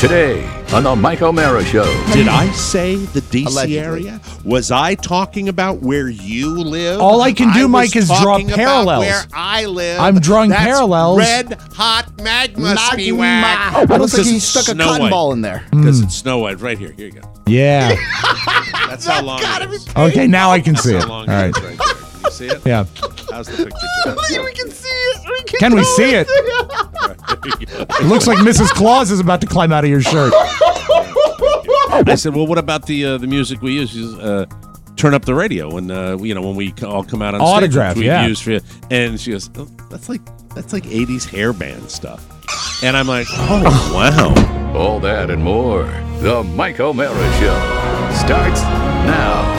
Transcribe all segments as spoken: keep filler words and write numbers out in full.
Today on the Mike O'Mara Show. Did I say the D C Allegedly. area? Was I talking about where you live? All I can do, I Mike, was is draw talking about parallels. where I live. I'm drawing That's parallels. Red hot magma, Magma. Spiewak. It looks like he it's stuck a Snow cotton White. ball in there. Because it's Snow White. Right here. Here you go. Yeah. That's how long it is. Okay, now I can That's see how it. long All it right. is right there. You see it? Yeah. How's the picture? Joe? We can see it. We can, Can we see it? It looks like Missus Claus is about to climb out of your shirt. I said, well, what about the uh, the music we use? She says, uh, turn up the radio when uh, you know when we all come out on stage. Autograph, which we yeah. use for, and she goes, oh, that's like that's like eighties hair band stuff. And I'm like, oh wow. All that and more. The Mike O'Mara Show starts now.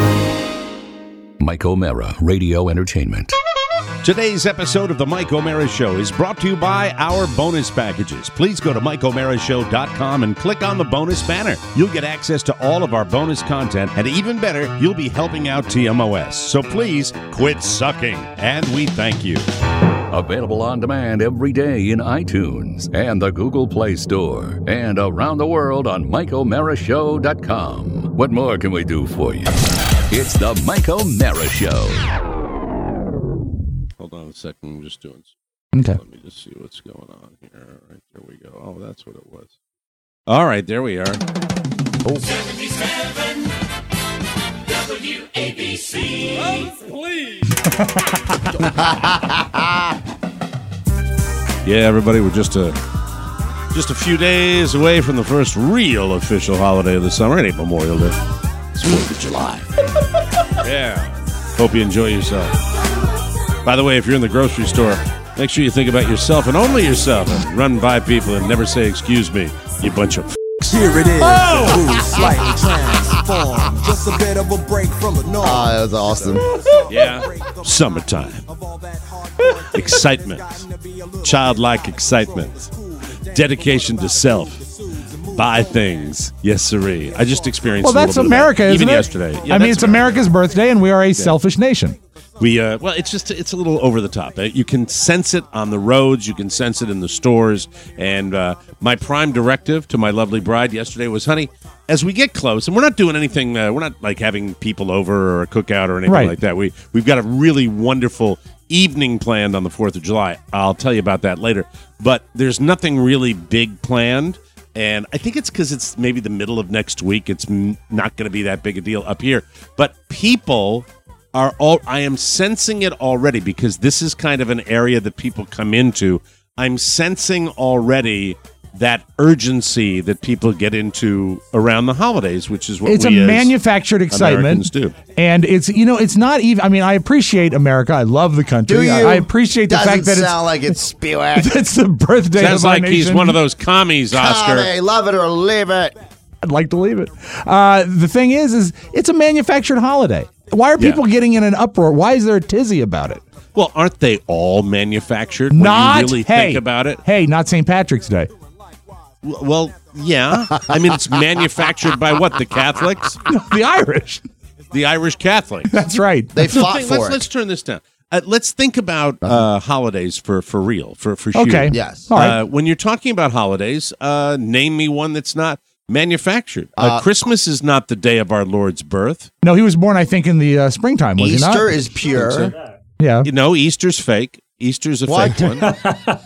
Mike O'Mara Radio Entertainment. Today's episode of the Mike O'Mara Show is brought to you by our bonus packages. Please go to Mike O'Mara Show dot com and click on the bonus banner. You'll get access to all of our bonus content, and even better, you'll be helping out T M O S. So please quit sucking, and we thank you. Available on demand every day in iTunes and the Google Play Store and around the world on Mike O'Mara Show dot com. What more can we do for you? It's the Mike O'Mara Show. Hold on a second. I'm just doing. Okay. Let me just see what's going on here. All right, there we go. Oh, that's what it was. All right, there we are. Oh. seventy-seven W A B C. Oh, please. Yeah, everybody, we're just a just a few days away from the first real official holiday of the summer. It ain't Memorial Day. It's fourth of July. Yeah. Hope you enjoy yourself. By the way, if you're in the grocery store, make sure you think about yourself and only yourself and run by people and never say, excuse me, you bunch of f***s. Here it is. Oh! Ooh, slightly transformed. Just a bit of a break from the norm. Oh, that was awesome. Yeah. Summertime. Excitement. Childlike excitement. Dedication to self. Buy things. Yes, sirree. I just experienced Well, a little that's bit of America, that. isn't Even it? yesterday. Yeah, I mean, that's it's America's birthday, and we are a selfish nation. We uh, well, it's just it's a little over the top. You can sense it on the roads. You can sense it in the stores. And uh, my prime directive to my lovely bride yesterday was, honey, as we get close, and we're not doing anything. Uh, we're not like having people over or a cookout or anything Right. like that. We we've got a really wonderful evening planned on the fourth of July. I'll tell you about that later. But there's nothing really big planned. And I think it's because it's maybe the middle of next week. It's m- not going to be that big a deal up here. But people are all, I am sensing it already because this is kind of an area that people come into. I'm sensing already that urgency that people get into around the holidays, which is what It's a we as manufactured excitement. Americans do. And it's, you know, it's not even, I mean, I appreciate America. I love the country. Do you? I, I appreciate the Doesn't fact that sound like it's Spiewak. it's, it's the birthday Sounds of our like he's nation. one of those commies, Oscar. Holiday, love it or leave it. I'd like to leave it. Uh, the thing is, is it's a manufactured holiday. Why are people Yeah. getting in an uproar? Why is there a tizzy about it? Well, aren't they all manufactured when Not, you really hey, think about it? Hey, not Saint Patrick's Day. W- Well, yeah. I mean, it's manufactured by what? The Catholics? The Irish. The Irish Catholics. That's right. They So fought think- for let's, it. let's turn this down. Uh, let's think about uh, holidays for, for real, for, for sure. Okay. Yes. All right. Uh, when you're talking about holidays, uh, name me one that's not manufactured. Uh, Uh, Christmas is not the day of our Lord's birth. No, he was born, I think, in the uh, springtime, was he not? Easter is pure. Yeah. You know, Easter's fake. Easter's a What? fake one.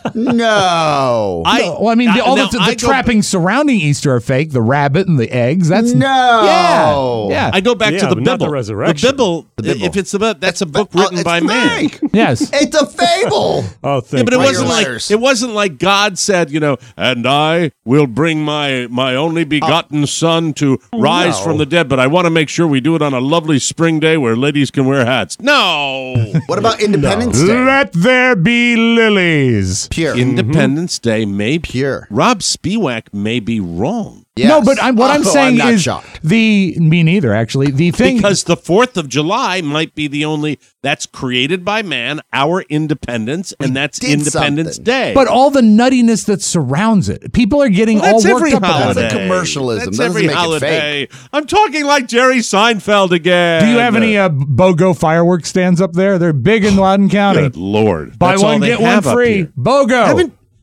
No. I, Well, I mean, the, all now, the, the I go- trappings surrounding Easter are fake. The rabbit and the eggs. That's No. Yeah. Yeah. I go back Yeah, to the but not Bible. the resurrection. The Bible, The Bible. if it's about that's a book Oh, written it's by man. fake. yes. It's a fable. Oh, Yeah, thank but it Why wasn't you're like liars. it wasn't like God said, you know, and I will bring my my only begotten son to rise No. from the dead. But I want to make sure we do it on a lovely spring day where ladies can wear hats. No, What about Independence Day? Let there be lilies. Pure. Independence Day may be Pure. Rob Spiewak may be wrong Yes. No, but I'm, what I'm Oh, saying not is shocked. the me neither. Actually, the thing because the Fourth of July might be the only that's created by man, our independence, and that's did Independence something. Day. but all the nuttiness that surrounds it, people are getting Well, all that's worked every up about holiday. it. That's a commercialism. That's That doesn't every make it holiday. I'm talking like Jerry Seinfeld again. Do you have any uh, BOGO fireworks stands up there? They're big in Loudoun County. Good Lord! Buy That's all one, they get one have up free. here. BOGO. Haven't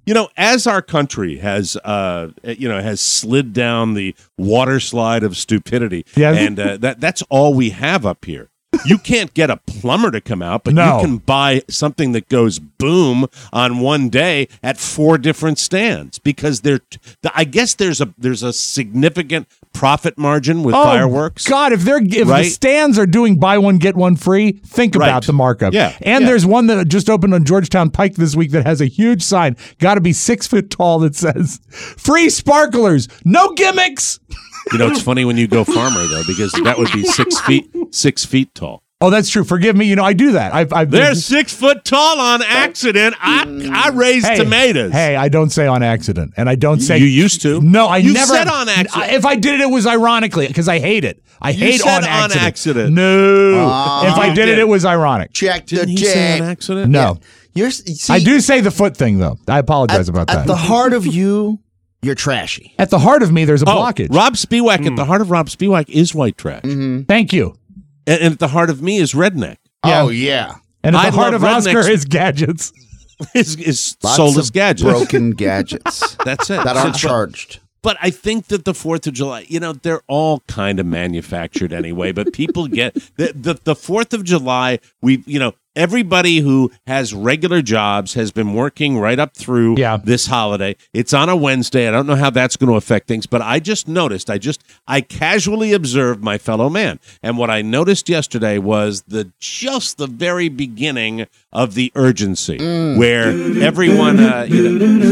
You know, as our country has, uh, you know, has slid down the water slide of stupidity, Yes. and uh, that that's all we have up here. You can't get a plumber to come out, but No. you can buy something that goes boom on one day at four different stands because they're. I guess there's a there's a significant profit margin with Oh, fireworks. God, if they're if Right? the stands are doing buy one get one free, think Right. about the markup. Yeah. And Yeah. there's one that just opened on Georgetown Pike this week that has a huge sign, got to be six foot tall, that says "Free sparklers, no gimmicks." You know, it's funny when you go farmer though, because that would be six feet six feet tall. Oh, that's true. Forgive me. You know, I do that. I've, I've They're six foot tall on accident. I I raised hey, tomatoes. Hey, I don't say on accident, and I don't say You used to. No, I You never said on accident. I- if I did it, it was ironically because I hate it. I You hate said on on accident. accident. No, Ah. if I You did, it, did. it was ironic. Check the Didn't he say on check. accident? No, You're, see, I do say the foot thing though. I apologize at, about at that. the heart of you, you're trashy. At the heart of me, there's a Oh, blockage. Rob Spiewak, at the heart of Rob Spiewak is white trash. Thank you. And, and at the heart of me is redneck. Yeah. Oh yeah, And at I the heart of love Oscar rednecks. is gadgets. Is is Lots soulless of gadgets. broken gadgets That's it. that aren't But- charged. But I think that the Fourth of July, you know, they're all kind of manufactured anyway. But people get the the the Fourth of July. We, you know, everybody who has regular jobs has been working right up through Yeah. this holiday. It's on a Wednesday. I don't know how that's going to affect things, but I just noticed. I just I casually observed my fellow man, and what I noticed yesterday was the just the very beginning of the urgency, where everyone, uh, you know,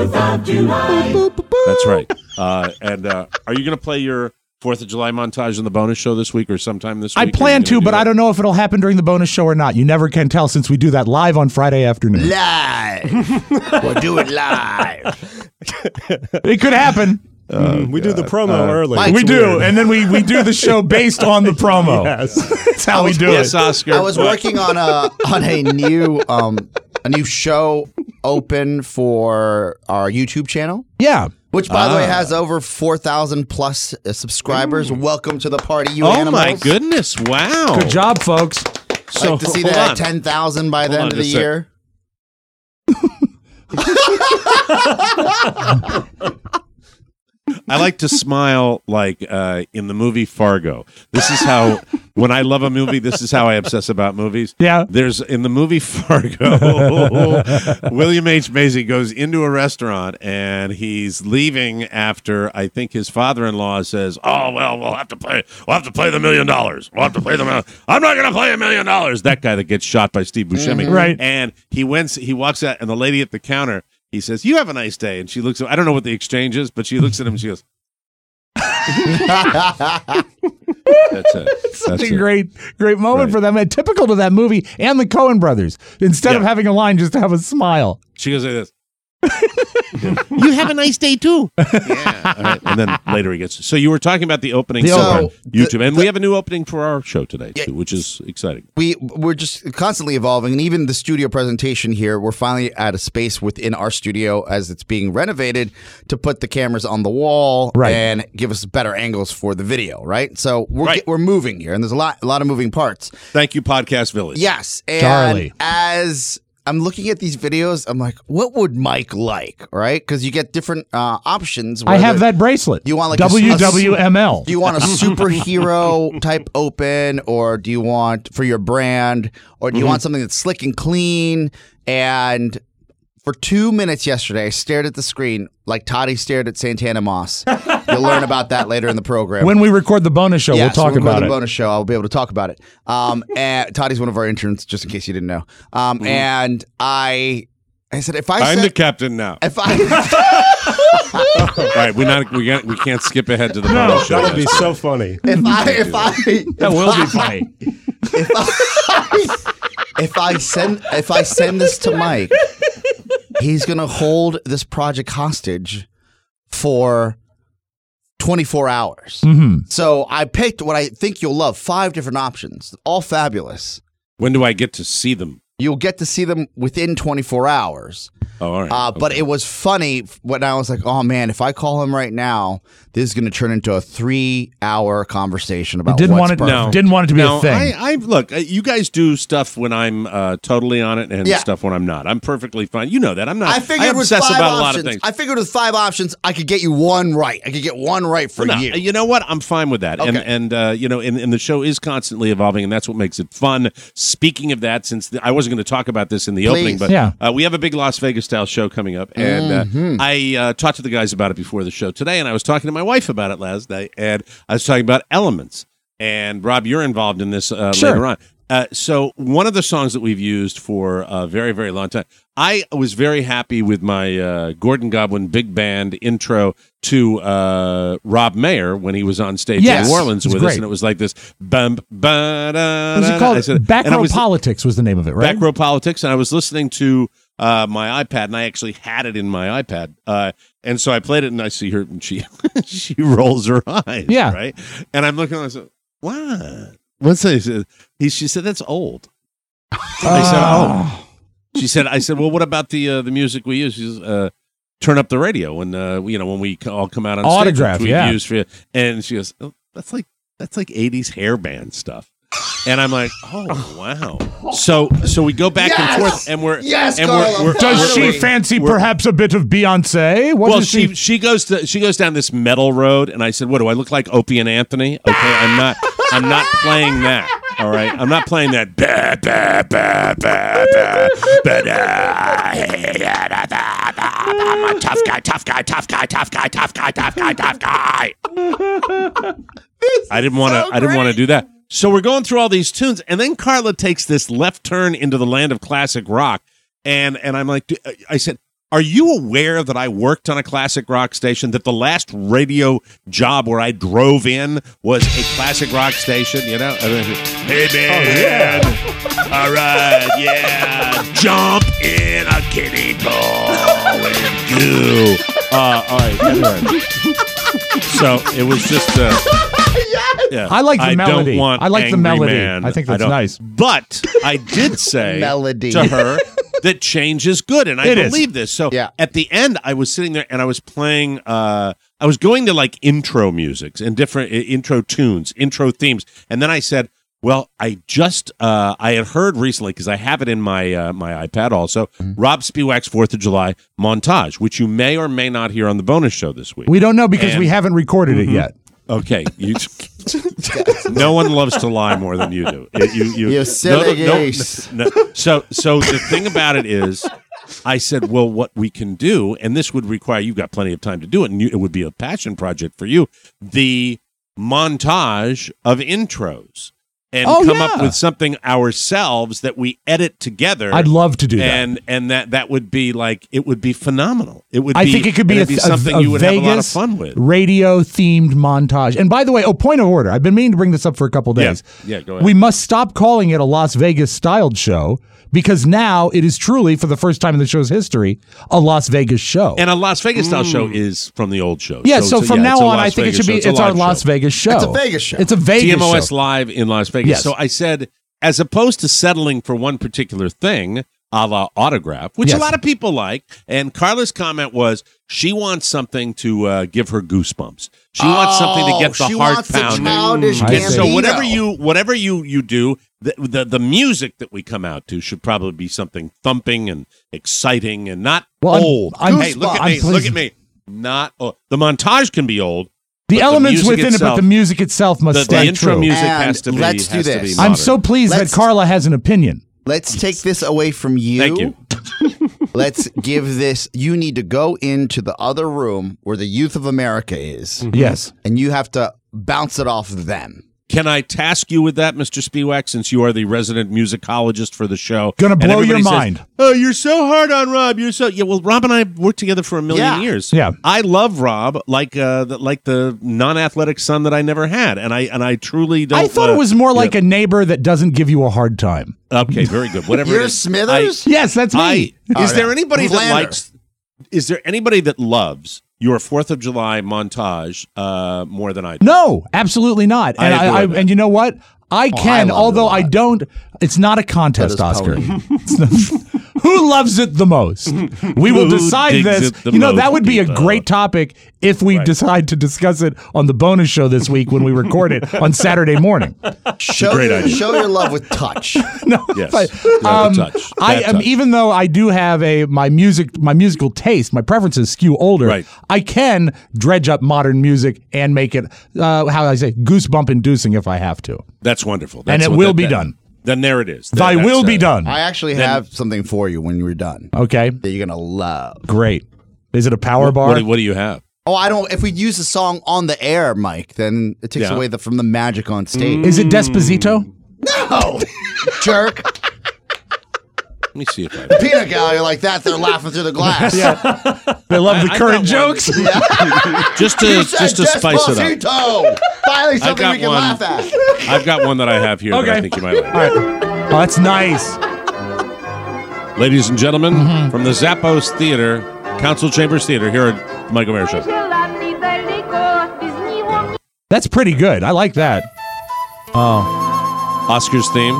that's right. Uh, and uh, are you going to play your Fourth of July montage on the bonus show this week or sometime this I week? plan to, but I don't know if it'll happen during the bonus show or not. You never can tell since we do that live on Friday afternoon. Live, we'll do it live. It could happen. we do the promo early. Mike's we do, weird. and then we, we do the show based on the promo. Yes. That's how we do Yes, it. Oscar. I was working on a on a new um a new show open for our YouTube channel, Yeah. which by the way has over four thousand plus uh, subscribers. Welcome to the party, you Oh animals! my goodness! Wow. Good job, folks. So Like to see hold that on. at ten thousand by the Hold end on of the just a sec. year. I like to smile like uh, in the movie Fargo. This is how, when I love a movie, this is how I obsess about movies. Yeah. There's, in the movie Fargo, William H. Macy goes into a restaurant and he's leaving after, I think his father-in-law says, oh, well, we'll have to pay, we'll have to pay the million dollars. We'll have to pay the million. I'm not going to pay a million dollars. That guy that gets shot by Steve Buscemi. Right. And he went, he walks out and the lady at the counter, he says, you have a nice day. And she looks at, I don't know what the exchange is, but she looks at him and she goes, that's it. Such That's a it. great, great moment Right. for them. And typical to that movie and the Coen brothers. Instead of Yeah. having a line, just to have a smile. She goes like this. You have a nice day too. Yeah. All right. And then later he gets. So you were talking about the opening The for opening. YouTube, and we have a new opening for our show today too, which is exciting. we we're just constantly evolving, and even the studio presentation here, we're finally at a space within our studio as it's being renovated to put the cameras on the wall Right. and give us better angles for the video. Right, so we're Right. we're moving here, and there's a lot a lot of moving parts. Thank you, Podcast Village. Yes, and Charlie. as I'm looking at these videos, I'm like, what would Mike like? Right, because you get different uh, options. I have whether- that bracelet. You want like a- W W M L. Do you want a superhero type open, or do you want for your brand, or do you want something that's slick and clean? And for two minutes yesterday, I stared at the screen like Toddy stared at Santana Moss. You'll learn about that later in the program. When we record the bonus show, Yes, we'll talk when we record about the it. bonus show. I'll be able to talk about it. Um, and Toddy's one of our interns, just in case you didn't know. Um, And I, I said, if I I'm said, the captain now. if I, All right, we not we got we can't skip ahead to the bonus show. That would be guys. so funny. if I, if I, That will be funny. if I, if I send if I send this to Mike, he's gonna hold this project hostage for twenty-four hours. Mm-hmm. So I picked what I think you'll love, five different options, all fabulous. When do I get to see them? You'll get to see them within twenty-four hours. Oh, all right. Uh, but Okay. it was funny when I was like, oh man, if I call him right now, this is going to turn into a three-hour conversation about Didn't what's want it. perfect. No. Didn't want it to be No, a thing. I, I look. uh, You guys do stuff when I'm uh, totally on it, and Yeah. stuff when I'm not. I'm perfectly fine. You know that. I'm not. I figured with obsess five about options, a lot of things. I figured with five options, I could get you one right. I could get one right for Well, no, you. you know what? I'm fine with that. And Okay. and uh, you know, and, and the show is constantly evolving, and that's what makes it fun. Speaking of that, since the, I wasn't going to talk about this in the Please. opening, but Yeah. uh, we have a big Las Vegas style show coming up, and Mm-hmm. uh, I uh, talked to the guys about it before the show today, and I was talking to my wife about it last night, and I was talking about Elements. And Rob, you're involved in this uh, Sure. later on. Uh, so one of the songs that we've used for a very, very long time, I was very happy with my uh, Gordon Godwin big band intro to uh, Rob Mayer when he was on stage Yes. in New Orleans It's with us, great. and it was like this. Bum, ba, da, What was da, it da. I called? said- Back and I Row was- Politics was the name of it, right? Back Row Politics, and I was listening to uh, my iPad, and I actually had it in my iPad, uh, and so I played it, and I see her, and she she rolls her eyes, Yeah. right, and I'm looking, and I said, "What? What's that?" She said, he, she said, "That's old." I said, "Oh." She said, "I said, well, what about the uh, the music we use?" She says, uh, "Turn up the radio when uh, you know when we all come out on Autograph, stage, which we yeah. use for." And she goes, oh, "That's like that's like eighties hair band stuff." And I'm like, "Oh wow!" So so we go back Yes! and forth, and we're Yes, and Carla, we're, we're Does we're- she we're- fancy we're- perhaps a bit of Beyonce? What well, does she she goes to she goes down this metal road, and I said, "What do I look like, Opie and Anthony?" Okay, I'm not I'm not playing that. All right, I'm not playing that. Ba, ba, ba, ba, ba, ba, da, hey, da, da, da, da, I'm a tough guy, tough guy, tough guy, tough guy, tough guy, tough guy, tough guy. I didn't want to. so I didn't want to great. do that. So we're going through all these tunes, and then Carla takes this left turn into the land of classic rock, and and I'm like, I said, "Are you aware that I worked on a classic rock station? That the last radio job where I drove in was a classic rock station? You know? Hey man, all right, yeah, jump in a kiddie pool and goo. Uh, all right, all right. So it was just. Uh, Yeah. I like the melody. Don't want I like the Angry melody. Man. I think that's don't- nice. But I did say Melody. to her that change is good, and I It is. believe this. So Yeah. at the end, I was sitting there and I was playing. Uh, I was going to like intro musics and different uh, intro tunes, intro themes, and then I said, "Well, I just uh, I had heard recently because I have it in my uh, my iPad also. Mm-hmm. Rob Spiewak's Fourth of July montage, which you may or may not hear on the bonus show this week. We don't know because And- we haven't recorded it yet. Okay, you. No one loves to lie more than you do. You, you, you, You silly no, no, goose. no, no. So, so the thing about it is, I said, well, what we can do, and this would require you've got plenty of time to do it, and you, it would be a passion project for you. The montage of intros, and Oh, come up yeah. with something ourselves that we edit together. I'd love to do that. and and that that would be like it would be phenomenal. It would. I be, think it could be, a, it'd be something a, a you would Vegas have a lot of fun with. radio themed montage. And by the way, oh, point of order. I've been meaning to bring this up for a couple days. Yeah. Yeah, go ahead. We must stop calling it a Las Vegas styled show because now it is truly, for the first time in the show's history, a Las Vegas show. And a Las Vegas style show is from the old shows. yeah, so, from yeah, now it's a on, Las I think Vegas it should be show. it's, a our live Las show. Vegas show. It's a Vegas show. It's a Vegas T M O S show. Live in Las Vegas. Yes. So I said, as opposed to settling for one particular thing, a la Autograph, which Yes. a lot of people like, and Carla's comment was she wants something to uh, give her goosebumps. She wants something to get the Oh, she heart wants the pounding. childish I And so Gambino. whatever you whatever you you do, the, the the music that we come out to should probably be something thumping and exciting and not Well, I'm- old. I'm- hey, look at I'm me! Look pleased- at me! Not oh, the montage can be old. The but elements music within it, but itself- the music itself must The, the stay intro true. music And has to be. let's do has to this. be I'm modern. so pleased Let's- that Carla has an opinion. Let's take this away from you. Thank you. Let's give this. You need to go into the other room where the youth of America is, Yes. and you have to bounce it off them. Can I task you with that, Mister Spiewak, since you are the resident musicologist for the show? Gonna And blow your everybody says, mind. Oh, you're so hard on Rob. You're so yeah. Well, Rob and I have worked together for a million Yeah. years. Yeah. I love Rob like uh, the, like the non-athletic son that I never had, and I and I truly don't. I thought uh, it was more yeah. like a neighbor that doesn't give you a hard time. Okay, very good. Whatever. You're it is. Smithers? Yes, that's me. I, I, Oh, is there no. anybody that Lander. likes? Is there anybody that loves your Fourth of July montage uh, more than I do? No, absolutely not. I And I, adore I, that. and you know what? I can, I love it a although I lot. don't. It's not a contest, That is Oscar. pony. It's not- Who loves it the most? We will Who decide digs this. it the You know, that most, would be a people? great topic if we Right. decide to discuss it on the bonus show this week when we record it on Saturday morning. Show, great your, idea. show your love with touch. No, Yes. but, Yeah, um, the touch. I That am touch. even though I do have a my music my musical taste, my preferences skew older. Right. I can dredge up modern music and make it uh, how I say goosebump inducing if I have to. That's wonderful. And That's it what will that- be that- done. Then there it is. Thy That- will that's, be uh, done. I actually Then- have something for you when we're done Okay, that you're gonna love. great. Is it a power What, bar? what do- what do you have? Oh, I don't. If we use the song on the air, Mike, then it takes Yeah. away the from the magic on stage. Is it Desposito? No, jerk. Let me see if I. Peanut gallery like that. They're laughing through the glass. They love the I current got one. jokes. Just to You said just to spice it up. Despacito. Finally, something got we can one. laugh at. I've got one that I have here that I Okay. think you might like. All right. Oh, that's nice. Ladies and gentlemen, Mm-hmm. from the Zappos Theater, Council Chambers Theater, here at the Michael Mayer Show. That's pretty good. I like that. Oscars theme.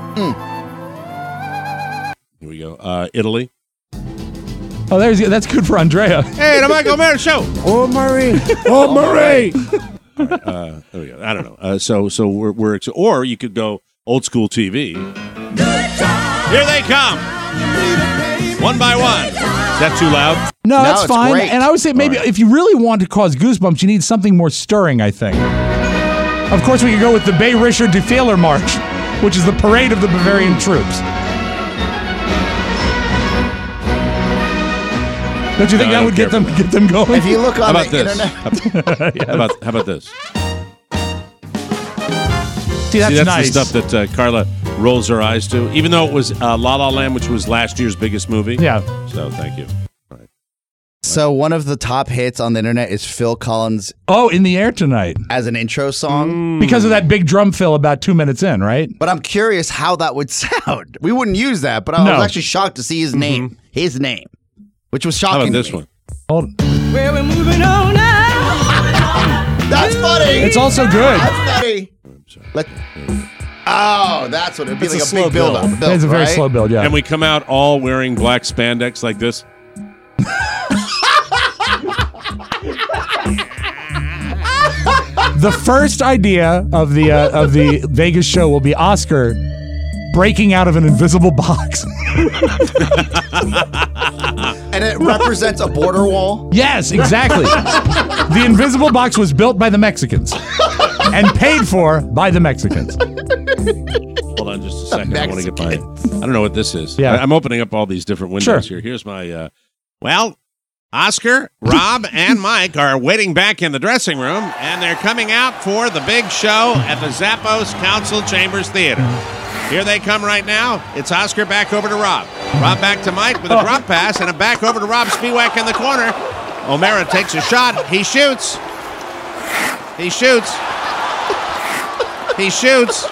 Here we go. Uh, Italy. Oh, there's that's good for Andrea. Hey, the Michael Mayer Show. Oh, Marie. Oh, Marie. Uh, there we go. I don't know. Uh, so so we're, we're ex- or you could go old school T V. Here they come, one by one. Is that too loud? No, No, that's it's fine. great. And I would say maybe if you really want to cause goosebumps, you need something more stirring, I think. Of course, we could go with the Bay Rischer Defehler March, which is the parade of the Bavarian troops. Don't you think No, I that don't would get care them for get them going? If you look How on about the this? internet, How about how about this? See, that's, See, that's nice. the stuff that uh, Carla rolls her eyes to, even though it was uh, La La Land, which was last year's biggest movie. Yeah. So thank you. so one of the top hits on the internet is Phil Collins Oh, in the air tonight. as an intro song. Because of that big drum fill about two minutes in, right? But I'm curious how that would sound. We wouldn't use that, but I No. was actually shocked to see his name. His name. Which was How shocking. about to this me. one? Hold on. That's funny. It's also good. That's funny. Let, oh, that's what it'd be It's like a a, slow big build, build. up. Build, It's a very right? slow build, yeah. And we come out all wearing black spandex like this. The first idea of the uh, of the Vegas show will be Oscar breaking out of an invisible box. And it represents a border wall. Yes, exactly. The invisible box was built by the Mexicans and paid for by the Mexicans. Hold on just a second. I want to get my. I don't know what this is. Yeah. I, I'm opening up all these different windows Sure. here. Here's my. Uh, well, Oscar, Rob, and Mike are waiting back in the dressing room, and they're coming out for the big show at the Zappos Council Chambers Theater. Here they come right now. It's Oscar back over to Rob. Rob back to Mike with a drop pass, and a back over to Rob Spiewak in the corner. O'Mara takes a shot. He shoots. He shoots. He shoots.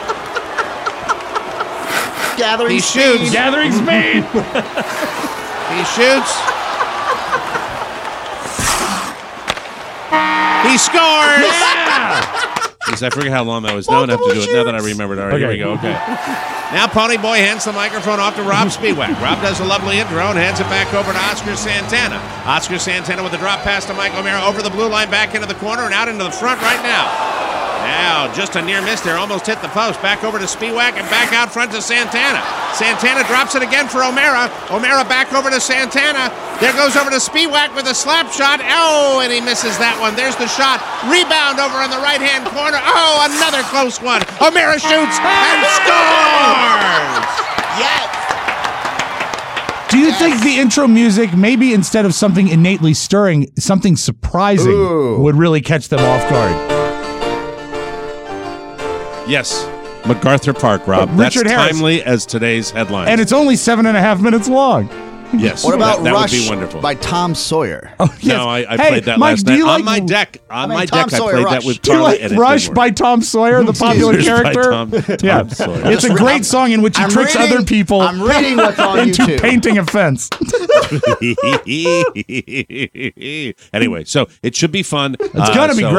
Gathering He speed. shoots. Gathering speed. He shoots. He scores! Jeez, I forget how long that was. Now I have to do it. Now that I remembered. All right, here we Okay. go. Okay. Now Pony Boy hands the microphone off to Rob Spiewak. Rob does a lovely intro and hands it back over to Oscar Santana. Oscar Santana with a drop pass to Mike O'Mara over the blue line, back into the corner and out into the front right now. Now, just a near miss there. Almost hit the post. Back over to Spiewak and back out front to Santana. Santana drops it again for O'Mara. O'Mara back over to Santana. There goes over to Spiewak with a slap shot. Oh, and he misses that one. There's the shot. Rebound over in the right-hand corner. Oh, another close one. O'Mara shoots and scores! Yes. Do you think the intro music, maybe instead of something innately stirring, something surprising Ooh. would really catch them off guard? Yes. MacArthur Park, Rob. Oh, That's Richard Harris. timely as today's headline. And it's only seven and a half minutes long. yes. What about that, that Rush would be wonderful. by Tom Sawyer? Oh, yes. No, I, I Hey, played that Mike, last do night you on like, my deck. On mean, my Tom deck, I Sawyer played that Rush. with Do you Charlie, like and it Rush didn't by work. Tom Sawyer, the popular Rush by character? Tom- Tom yeah, Sawyer. it's a Just- great I'm- song in which he I'm tricks reading- other people I'm reading what's on into YouTube. painting a fence. Anyway, so it should be fun. It's gonna be great.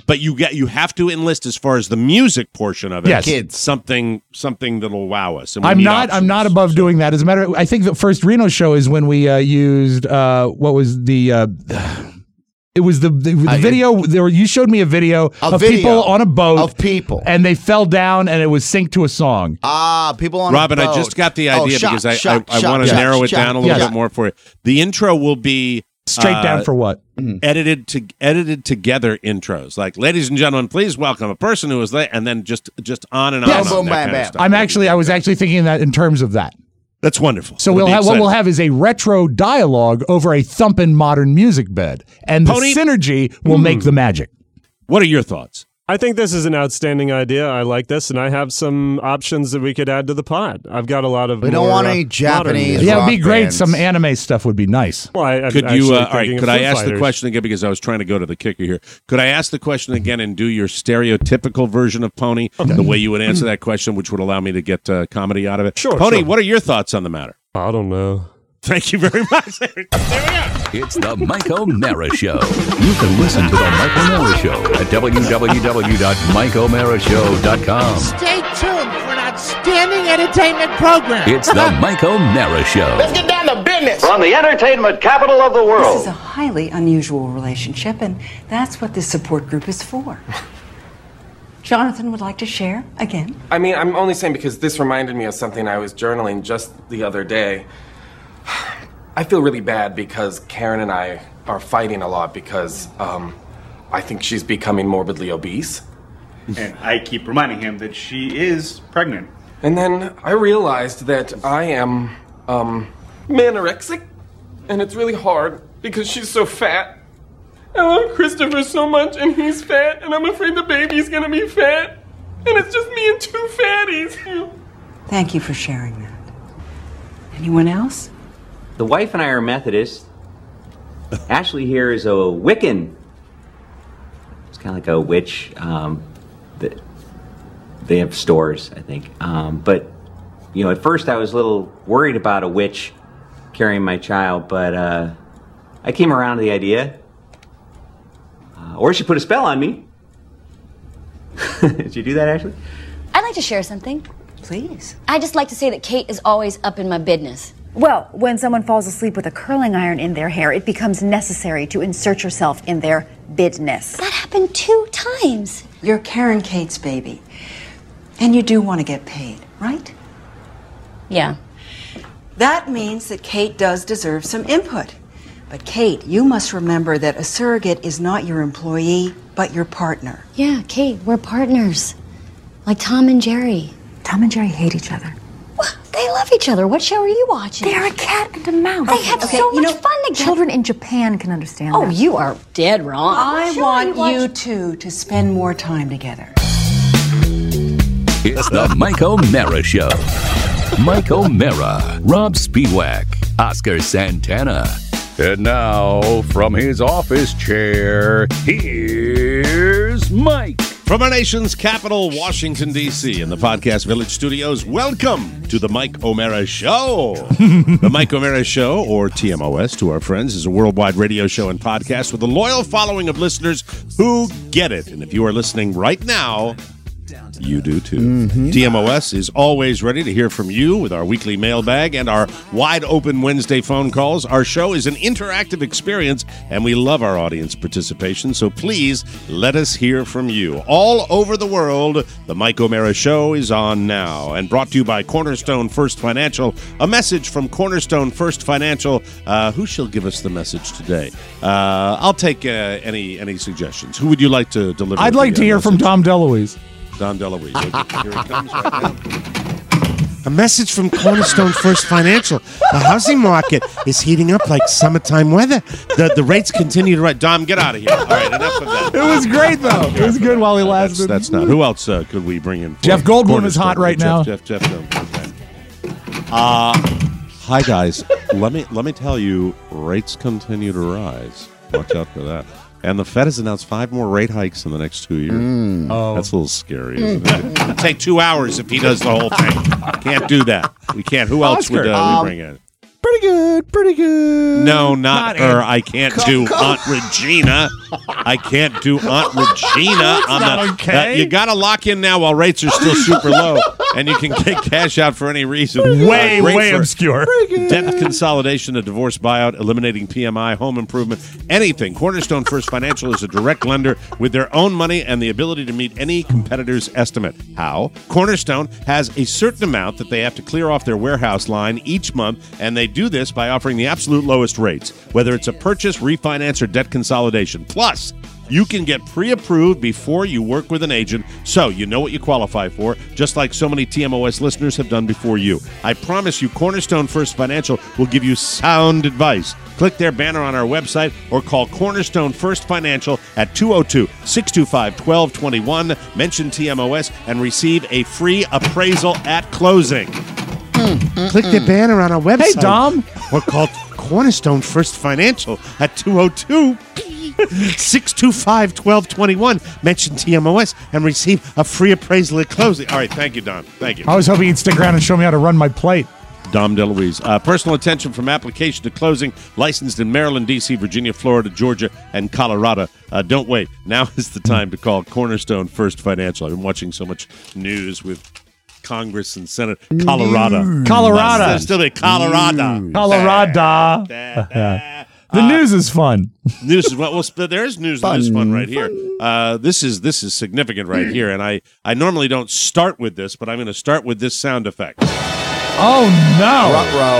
but you get you have to enlist as far as the music portion of it. Yes. Kids. something something that'll wow us. And we I'm need not. I'm options. not above doing that. As a matter, of, I think the first Reno show is when we uh, used uh, what was the. Uh, It was the, the, the Uh, video. There were, you showed me a video A of video people on a boat of people. and they fell down, and it was synced to a song. Ah, people on Robin, a I boat. just got the Oh, idea shot, because I shot, I, I shot, want to shot, narrow it shot, down a little yes. bit more for you. The intro will be Straight uh, down for what? edited to edited together intros, like ladies and gentlemen, please welcome a person who was late, and then just just on and on. Yes. and on Boom, that bam, kind of bam. stuff. I'm actually. I was actually thinking that in terms of that. That's wonderful. So It'll we'll be have what we'll exciting. have is a retro dialogue over a thumping modern music bed, and the Pony- synergy will make the magic. What are your thoughts? I think this is an outstanding idea. I like this, and I have some options that we could add to the pod. I've got a lot of. We don't more, want uh, any modern Japanese music. Yeah, it'd be rock great. bands. Some anime stuff would be nice. Well, I, I'm Could actually you? Uh, all thinking right. of Could I Foo ask the Fighters. question again because I was trying to go to the kicker here? Could I ask the question again and do your stereotypical version of Pony, the way you would answer that question, which would allow me to get uh, comedy out of it? Sure, Pony, sure. what are your thoughts on the matter? I don't know. Thank you very much. There we go. It's the Mike O'Mara Show. You can listen to the Mike O'Mara Show at w w w dot mike o'mara show dot com. Stay tuned for an outstanding entertainment program. It's the Mike O'Mara Show. Let's get down to business. From the entertainment capital of the This world. is a highly unusual relationship, and that's what this support group is for. Jonathan would like to share again. I mean, I'm only saying because this reminded me of something I was journaling just the other day. I feel really bad because Karen and I are fighting a lot because um, I think she's becoming morbidly obese. And I keep reminding him that she is pregnant. And then I realized that I am um, manorexic, and it's really hard because she's so fat. I love Christopher so much, and he's fat, and I'm afraid the baby's gonna be fat. And it's just me and two fatties. Thank you for sharing that. Anyone else? The wife and I are Methodist. Ashley here is a Wiccan. It's kind of like a witch. Um, that they have stores, I think. Um, but, you know, at first I was a little worried about a witch carrying my child, but uh, I came around to the idea. Uh, or she put a spell on me. Did you do that, Ashley? I'd like to share something. Please. I just like to say that Kate is always up in my business. Well, when someone falls asleep with a curling iron in their hair, it becomes necessary to insert yourself in their business. That happened two times. You're Karen Kate's baby, and you do want to get paid, right? Yeah. That means that Kate does deserve some input. But Kate, you must remember that a surrogate is not your employee, but your partner. Yeah, Kate, we're partners. Like Tom and Jerry. Tom and Jerry hate each other. Well, they love each other. What show are you watching? They're a cat and a mouse. They have Okay, so you much know, fun together. Children in Japan can understand Oh, that. you are dead wrong. I Sure, want watch- you two to spend more time together. It's the Mike O'Mara Show. Mike O'Mara, Rob Spiewak, Oscar Santana. And now, from his office chair, here's Mike. From our nation's capital, Washington, D C, in the Podcast Village studios, welcome to the Mike O'Mara Show. The Mike O'Mara Show, or T M O S to our friends, is a worldwide radio show and podcast with a loyal following of listeners who get it. And if you are listening right now, you do too. Mm-hmm. T M O S is always ready to hear from you with our weekly mailbag and our wide open Wednesday phone calls. Our show is an interactive experience, and we love our audience participation, so please let us hear from you. All over the world, the Mike O'Mara Show is on now, and brought to you by Cornerstone First Financial. A message from Cornerstone First Financial. Uh, who shall give us the message today? Uh, I'll take uh, any any suggestions. Who would you like to deliver? I'd like the, to uh, hear from message? Tom DeLuise. Don DeLuise. Okay, here it comes right now. A message from Cornerstone First Financial. The housing market is heating up like summertime weather. The the rates continue to rise. Dom, get out of here. All right, enough of that. It was great, though. It was good while he That's, lasted. that's not. Who else uh, could we bring in? for Jeff Goldblum is hot Cornerstone? right Jeff, now. Jeff, Jeff, Jeff, okay. Uh, hi, guys. let me let me tell you, rates continue to rise. Watch out for that. And the Fed has announced five more rate hikes in the next two years. Mm. Oh. That's a little scary, isn't it? It'll take two hours if he does the whole thing. Can't do that. We can't. Who else Oscar, would uh, um, we bring in? Pretty Pretty good, pretty good. No, not, Not her. Aunt- I can't Co- do co- Aunt Regina. I can't do Aunt Regina. I'm not okay. Uh, you got to lock in now while rates are still super low, and you can take cash out for any reason. Way, Uh, great way for obscure. Debt consolidation, a divorce buyout, eliminating P M I, home improvement, anything. Cornerstone First Financial is a direct lender with their own money and the ability to meet any competitor's estimate. How? Cornerstone has a certain amount that they have to clear off their warehouse line each month, and they do this by offering the absolute lowest rates, whether it's a purchase, refinance, or debt consolidation. Plus, you can get pre-approved before you work with an agent, so you know what you qualify for, just like so many T M O S listeners have done before you. I promise you, Cornerstone First Financial will give you sound advice. Click their banner on our website or call Cornerstone First Financial at two oh two, six two five, one two two one. Mention T M O S and receive a free appraisal at closing. Click the banner on our website. Hey, Dom. Or call Cornerstone First Financial at two oh two, six two five, one two two one. Mention T M O S and receive a free appraisal at closing. All right, thank you, Don. Thank you. I was hoping you'd stick around and show me how to run my plate. Dom DeLuise. Uh, personal attention from application to closing. Licensed in Maryland, D C, Virginia, Florida, Georgia, and Colorado. Uh, don't wait. Now is the time to call Cornerstone First Financial. I've been watching so much news with Congress and Senate. Colorado. Colorado. There's still a Colorado. Colorado. The news is fun. News is well, well there's news that is fun right here. Uh, this is this is significant right here, and I, I normally don't start with this, but I'm going to start with this sound effect. Oh no!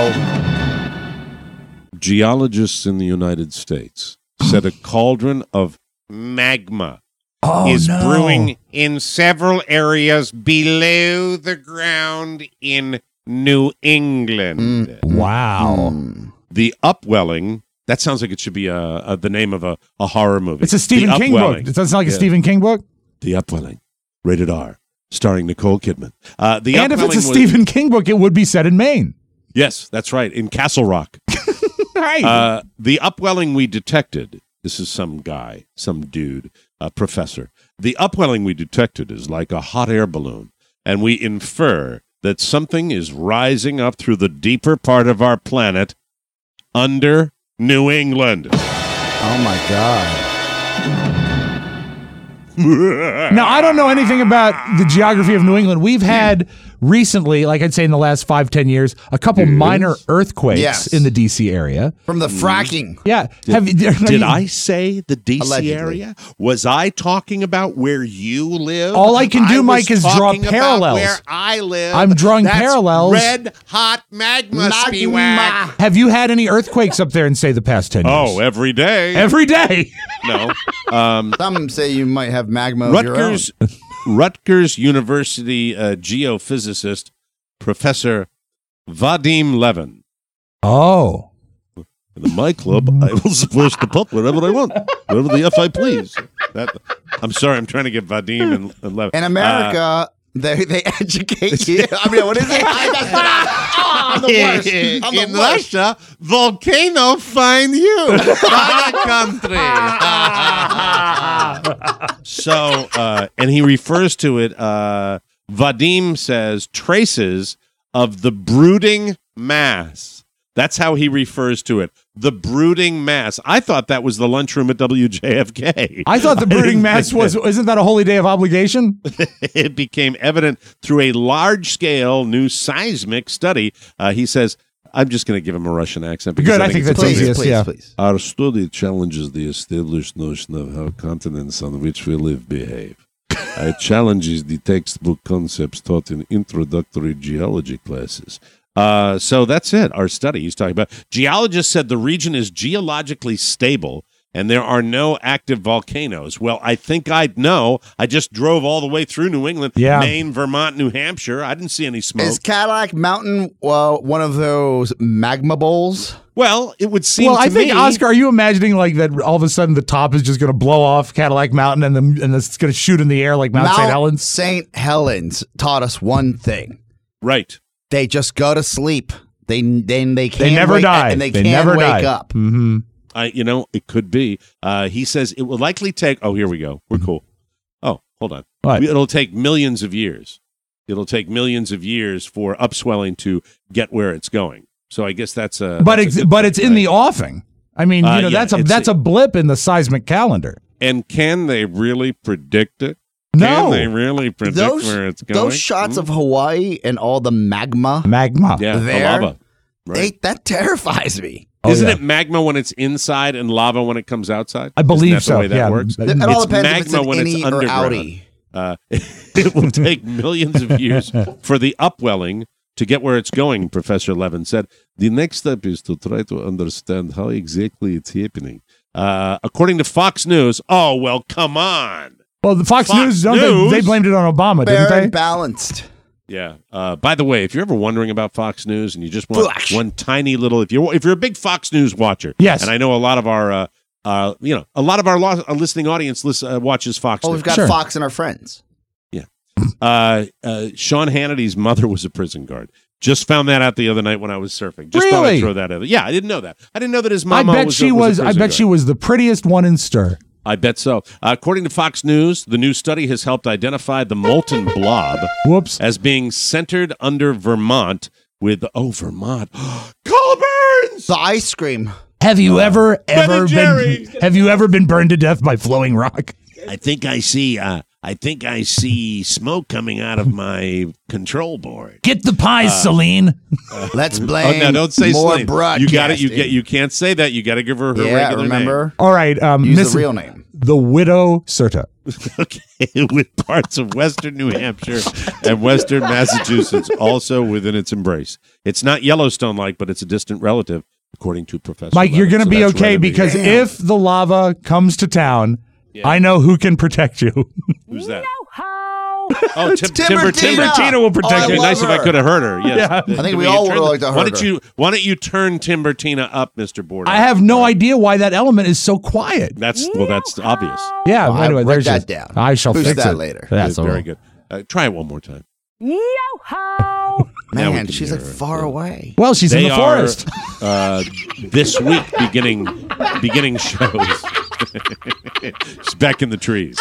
Ruh-roh. Geologists in the United States said a cauldron of magma Oh, is no. brewing in several areas below the ground in New England. Wow. The upwelling. That sounds like it should be a, a, the name of a, a horror movie. It's a Stephen The King book. Upwelling. It doesn't sound like a Yeah. Stephen King book. The Upwelling, rated R, starring Nicole Kidman. Uh, the And if it's a Upwelling was- Stephen King book, it would be set in Maine. Yes, that's right, in Castle Rock. Right. Uh, the upwelling we detected, this is some guy, some dude, a professor. The upwelling we detected is like a hot air balloon, and we infer that something is rising up through the deeper part of our planet under New England. Oh, my God. Now, I don't know anything about the geography of New England. We've had recently, like I'd say in the last five, ten years, a couple minor earthquakes Yes. in the D C area. From the fracking. Yeah. Did, Have you- did I say the D C Allegedly. area? Was I talking about where you live? All I can do, was Mike, is draw talking about parallels. where I live. I'm drawing That's parallels. Red hot magma, spiewag. Have you had any earthquakes up there in, say, the past ten years? Oh, every day. Every day. No. Um, Some say you might have magma of your own. Rutgers, Rutgers University uh, geophysicist Professor Vadim Levin. Oh. In my club, I will splash the pup wherever I want, wherever the F I please. That, I'm sorry, I'm trying to get Vadim and, and Levin. In America, Uh, they they educate you. I mean, what is it? I messed it up. Oh, I'm the worst. I'm the in worst. Russia, volcano find you. Other country. So, uh, and he refers to it, uh, Vadim says, traces of the brooding mass. That's how he refers to it. The brooding mass. I thought that was the lunchroom at W J F K. I thought the brooding mass was, isn't that a holy day of obligation? It became evident through a large-scale new seismic study. Uh, he says, I'm just going to give him a Russian accent. because Good, I think it's that's appropriate. easiest, please, yeah. please. Our study challenges the established notion of how continents on which we live behave. It challenges the textbook concepts taught in introductory geology classes. Uh, so that's it, our study he's talking about. Geologists said the region is geologically stable and there are no active volcanoes. Well, I think I'd know. I just drove all the way through New England, Yeah. Maine, Vermont, New Hampshire. I didn't see any smoke. Is Cadillac Mountain uh, one of those magma bowls? Well, it would seem Well, to I think, me... Oscar, are you imagining like that all of a sudden the top is just going to blow off Cadillac Mountain and then and it's going to shoot in the air like Mount Saint Helens? Saint Helens taught us one thing. Right. They just go to sleep. They then they can't They never wake, die. and they, They can't never wake die. up. Mm-hmm. I, you know, it could be. Uh, he says it will likely take. Oh, here we go. We're cool. Oh, hold on. What? It'll take millions of years. It'll take millions of years for upswelling to get where it's going. So I guess that's a. But that's it's a good but thing, it's in right? the offing. I mean, you Uh, know, yeah, that's a it's that's a- a blip in the seismic calendar. And can they really predict it? No. Can they really predict Those, where it's going? those shots Hmm? of Hawaii and all the magma, Magma. yeah, the there, lava. they, Right. that terrifies me. Oh, Isn't yeah. it magma when it's inside and lava when it comes outside? I believe Isn't that the so, way that yeah. works? It It all It's depends if it's magma an when it's innie or underground. outie. Uh, it will take millions of years for the upwelling to get where it's going, Professor Levin said. The next step is to try to understand how exactly it's happening. Uh, according to Fox News, oh, well, come on. Well, the Fox, Fox News, don't News? They, they blamed it on Obama, Fair didn't they? and balanced. Yeah. Uh, by the way, if you're ever wondering about Fox News and you just want Flash. one tiny little, if you're if you're a big Fox News watcher, Yes. and I know a lot of our, uh, uh, you know, a lot of our lo- uh, listening audience lis- uh, watches Fox Oh, News. we've got Sure. Fox and our friends. Uh, uh, Sean Hannity's mother was a prison guard. Just found that out the other night when I was surfing. Just thought I'd Really? throw that out. Yeah, I didn't know that. I didn't know that his I mama bet was. she a, was. was. a I prison bet she guard. was the prettiest one in stir. I bet so. Uh, according to Fox News, the new study has helped identify the molten blob Whoops. as being centered under Vermont with oh Vermont, Culver's. The ice cream. Have you ever ever and been? Jerry's. Have you ever been burned to death by flowing rock? I think I see. Uh, I think I see smoke coming out of my control board. Get the pies, Celine. Let's Oh blame no! Don't say more Celine. broadcasting. You got it. You get. You can't say that. You got to give her her Yeah, regular remember? All right, um, Use Miss the real name. the widow Serta. name. Okay, with parts of Western New Hampshire and Western Massachusetts also within its embrace. It's not Yellowstone-like, but it's a distant relative, according to Professor Mike, you're Levin. going to So be that's okay right in the- because Damn. if the lava comes to town, I know who can protect you. Who's that? Oh, Tim, Timber Timber Timber. Tina. Tina will protect Oh, I Okay, you. love nice if I her. could have heard her. Yes. Yeah. I think Can we all turn would the- like to Why heard don't her. you Why don't you turn Timber Tina up, Mister Board? I have no idea why that element is so quiet. That's well. That's obvious. Yeah, Well, anyway, write there's that your- down. I shall Boost fix that it later. That's Good, very all. good. Uh, try it one more time. Now we Man, can she's hear like her. far away. Well, she's in They the are, forest. uh, this week beginning beginning shows. She's back in the trees.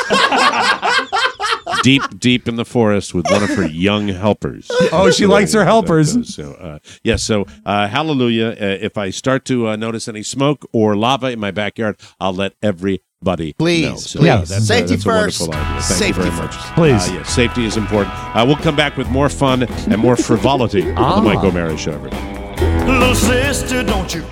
Deep, deep in the forest with one of her young helpers. Oh, she likes her helpers. So, uh, yes. so, uh, hallelujah. Uh, if I start to uh, notice any smoke or lava in my backyard, I'll let everybody Please, know. So, please. yeah, that's, uh, Safety that's a wonderful first. idea. Thank Safety you very much. first. Please. Uh, yes, safety is important. Uh, we'll come back with more fun and more frivolity on the Mike O'Mara Show. Everybody. Little sister, don't you?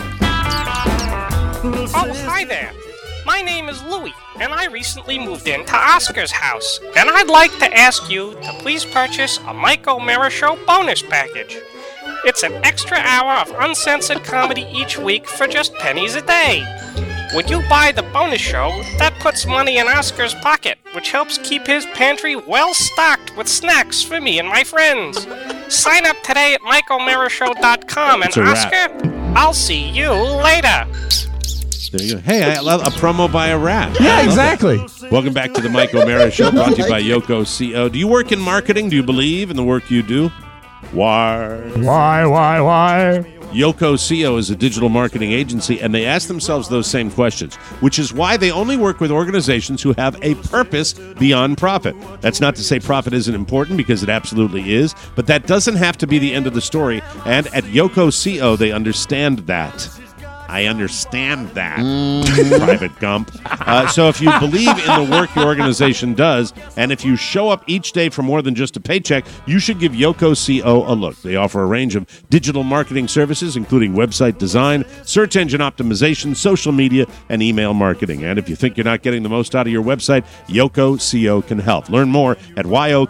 Oh, hi there. My name is Louie, and I recently moved into Oscar's house. And I'd like to ask you to please purchase a Mike O'Mara Show bonus package. It's an extra hour of uncensored comedy each week for just pennies a day. When you buy the bonus show, that puts money in Oscar's pocket, which helps keep his pantry well stocked with snacks for me and my friends. Sign up today at Mike O'Mara Show dot com, and It's a wrap. Oscar, I'll see you later. There you go. Hey, I love a promo by a rat. Yeah, I love exactly. that. Welcome back to the Mike O'Mara Show, brought to you by Yoko C O. Do you work in marketing? Do you believe in the work you do? Why? Why, why, why? Yoko C O is a digital marketing agency, and they ask themselves those same questions, which is why they only work with organizations who have a purpose beyond profit. That's not to say profit isn't important, because it absolutely is, but that doesn't have to be the end of the story, and at Yoko C O, they understand that. I understand that, Private Gump. Uh, so if you believe in the work your organization does, and if you show up each day for more than just a paycheck, you should give Yoko C O a look. They offer a range of digital marketing services, including website design, search engine optimization, social media, and email marketing. And if you think you're not getting the most out of your website, Yoko C O can help. Learn more at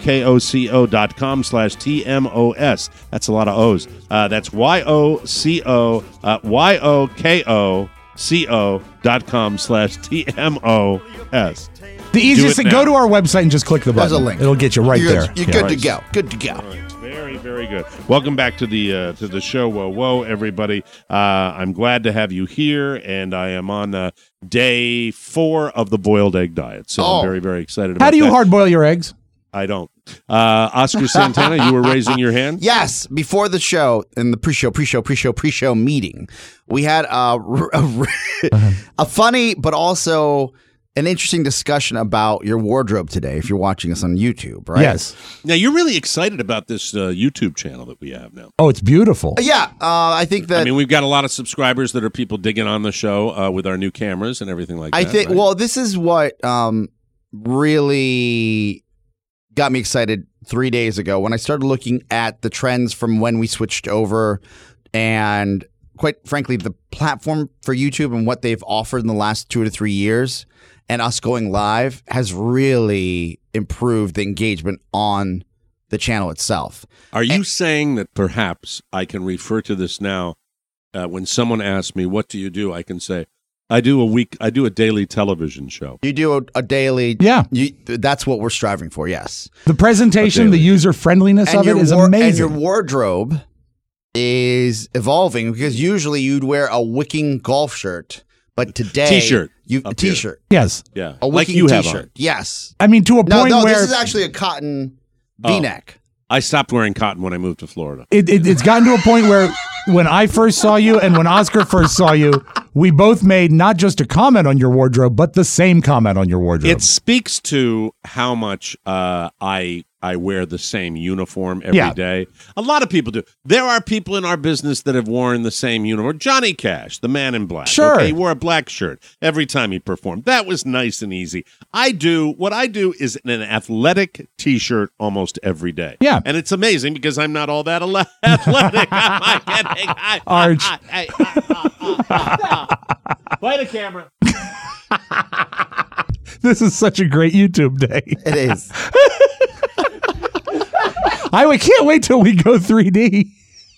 yokoco dot com slash T M O S. That's a lot of O's. Uh, that's Y O C O, uh, Y O K O C O dot com slash T M O S. The easiest it thing, go now. to our website and just click the button. There's a link. It'll get you right You're, there. You're Yeah. good Right. to go. Good to go. All right. Very, very good. Welcome back to the uh, to the show. Whoa, whoa, everybody! Uh, I'm glad to have you here, and I am on uh, day four of the boiled egg diet, so Oh. I'm very, very excited. about How do you that. hard boil your eggs? I don't. Uh, Oscar Santana, you were raising your hand. Yes, before the show, in the pre-show, pre-show, pre-show, pre-show meeting, we had a, a, a funny but also an interesting discussion about your wardrobe today if you're watching us on YouTube, right? Yes. Now, you're really excited about this uh, YouTube channel that we have now. Oh, it's beautiful. Yeah, uh, I think that... I mean, we've got a lot of subscribers that are people digging on the show uh, with our new cameras and everything like I that. think, right? well, this is what um, really got me excited three days ago when I started looking at the trends from when we switched over and, quite frankly, the platform for YouTube and what they've offered in the last two to three years and us going live has really improved the engagement on the channel itself. Are you and, saying that perhaps I can refer to this now uh, when someone asks me, what do you do? I can say, I do a week. I do a daily television show. You do a, a daily. Yeah. You, that's what we're striving for, yes. The presentation, the user-friendliness of it is war- amazing. And your wardrobe is evolving because usually you'd wear a wicking golf shirt, but today t-shirt, you a t-shirt, yes, yeah, a like wicking you have t-shirt, on. yes. I mean, to a no, point no, where this is actually a cotton V-neck. Oh, I stopped wearing cotton when I moved to Florida. It, it, it's gotten to a point where when I first saw you and when Oscar first saw you, we both made not just a comment on your wardrobe, but the same comment on your wardrobe. It speaks to how much uh, I I wear the same uniform every Yeah. day. A lot of people do. There are people in our business that have worn the same uniform. Johnny Cash, the man in black. Sure. Okay, he wore a black shirt every time he performed. That was nice and easy. I do, what I do is an athletic T-shirt almost every day. Yeah. And it's amazing because I'm not all that ale- athletic. Am I kidding? I, Arch. I, I, I, I, I, Play the camera. This is such a great YouTube day. It is. I can't wait till we go three D.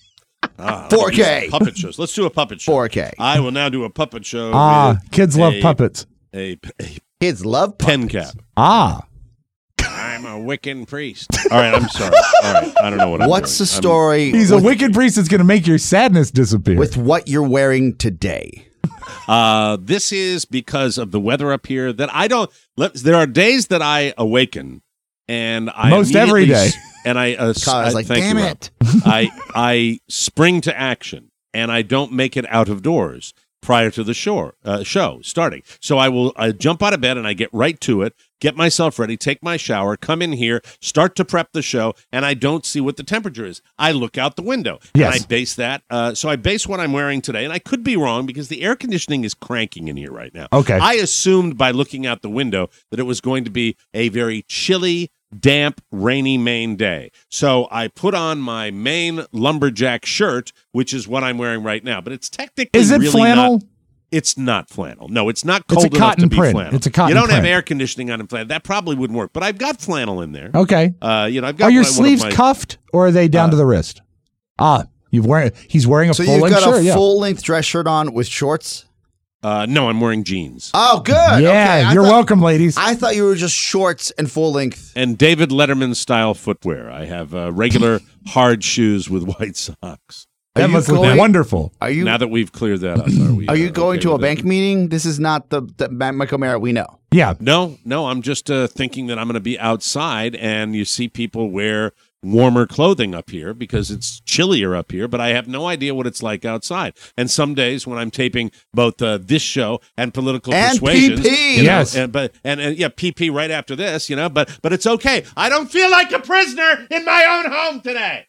Ah, four K. Puppet shows. Let's do a puppet show. four K. I will now do a puppet show. Ah, with kids love a- puppets. A, a Kids love pen puppets. cap. Ah. I'm a Wiccan priest. All right, I'm sorry. All right, I don't know what I'm What's doing. the story He's a with, wicked priest that's going to make your sadness disappear. with what you're wearing today? Uh, this is because of the weather up here that I don't. Let, there are days that I awaken and I Most every immediately day. s- and I, uh, s- I was I- like, thank damn you, Rob. it. I I spring to action and I don't make it out of doors prior to the shore, uh, show starting. So I will I jump out of bed and I get right to it, get myself ready, take my shower, come in here, start to prep the show, and I don't see what the temperature is. I look out the window Yes. and I base that. Uh, so I base what I'm wearing today, and I could be wrong because the air conditioning is cranking in here right now. Okay. I assumed by looking out the window that it was going to be a very chilly, damp, rainy Maine day. So I put on my Maine lumberjack shirt, which is what I'm wearing right now. But it's technically Is it really flannel? not- it's not flannel. No, it's not It's a cold enough cotton to be print. flannel. It's a cotton You don't have print. air conditioning on in flannel. That probably wouldn't work. But I've got flannel in there. Okay. Uh, you know, I've got Are your one of sleeves my- cuffed or are they down Uh, to the wrist? Ah, you've wearing. He's wearing a So full you've length got shirt. a Yeah. full length dress shirt on with shorts? Uh, no, I'm wearing jeans. Oh, good. Yeah, Okay, I you're thought- welcome, ladies. I thought you were just shorts and full length. And David Letterman style footwear. I have uh, regular hard shoes with white socks. that you must look going- wonderful. Are you Now that we've cleared that up, are we? are you uh, going okay to a with that? bank meeting? This is not the, the Michael Merritt we know. Yeah. No, no, I'm just uh, thinking that I'm going to be outside, and you see people wear warmer clothing up here because it's chillier up here, but I have no idea what it's like outside. And some days when I'm taping both uh, this show and Political And Persuasions, P P. you know, Yes. and, but and, and yeah, P P right after this, you know, but but it's okay. I don't feel like a prisoner in my own home today.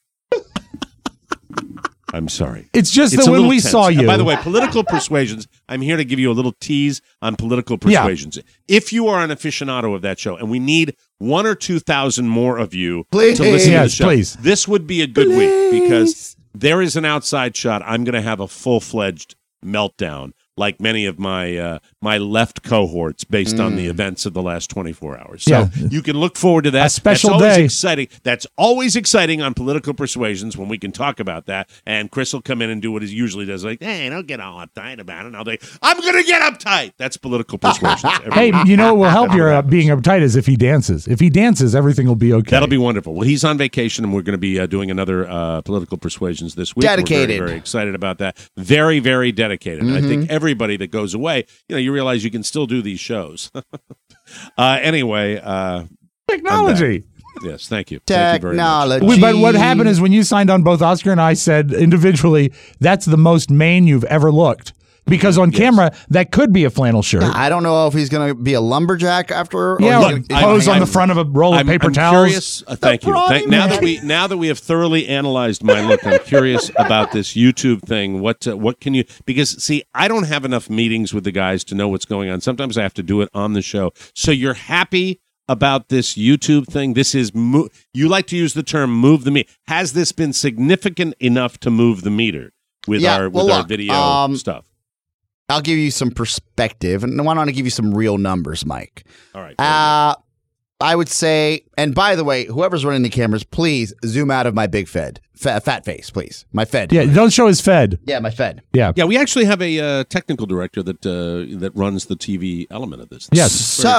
I'm sorry. It's just It's that a when little we tense. saw you. And by the way, Political Persuasions, I'm here to give you a little tease on Political Yeah. Persuasions. If you are an aficionado of that show, and we need one or two thousand more of you Please. to listen to Yes, the show, please. this would be a good week because there is an outside shot. I'm going to have a full-fledged meltdown like many of my uh, my left cohorts based on the events of the last twenty-four hours. So Yeah. you can look forward to that. A special That's always day. exciting. That's always exciting on Political Persuasions when we can talk about that. And Chris will come in and do what he usually does, like, hey, don't get all uptight about it. And I'll be, I'm going to get uptight. That's Political Persuasions. Hey, Everyone. you know what will help That's your what uh, happens. being uptight is if he dances. If he dances, everything will be okay. That'll be wonderful. Well, he's on vacation, and we're going to be uh, doing another uh, Political Persuasions this week. Dedicated. We're very, very excited about that. Very, very dedicated. And I think everybody that goes away, you know, you realize you can still do these shows. uh, anyway, uh, Technology. yes, thank you. Thank you very much. Technology. We, but what happened is when you signed on, both Oscar and I said individually, that's the most Maine you've ever looked. because on camera that could be a flannel shirt. I don't know if he's going to be a lumberjack after. Yeah, or look, he's gonna- pose on I'm- the front of a roll of I'm, paper I'm towels. Curious, uh, thank you. Thank, now that we now that we have thoroughly analyzed my look, I'm curious about this YouTube thing. What uh, what can you? Because see, I don't have enough meetings with the guys to know what's going on. Sometimes I have to do it on the show. So you're happy about this YouTube thing? This is mo- you like to use the term "move the meter." Has this been significant enough to move the meter with Yeah, our well, with our look, video um, stuff? I'll give you some perspective, and why don't I give you some real numbers, Mike? All right. Uh, I would say, and by the way, whoever's running the cameras, please zoom out of my big fed, fat, fat face, please. My fed. Yeah, don't show his fed. Yeah, my fed. Yeah. Yeah, we actually have a uh, technical director that uh, that runs the T V element of this. Yes.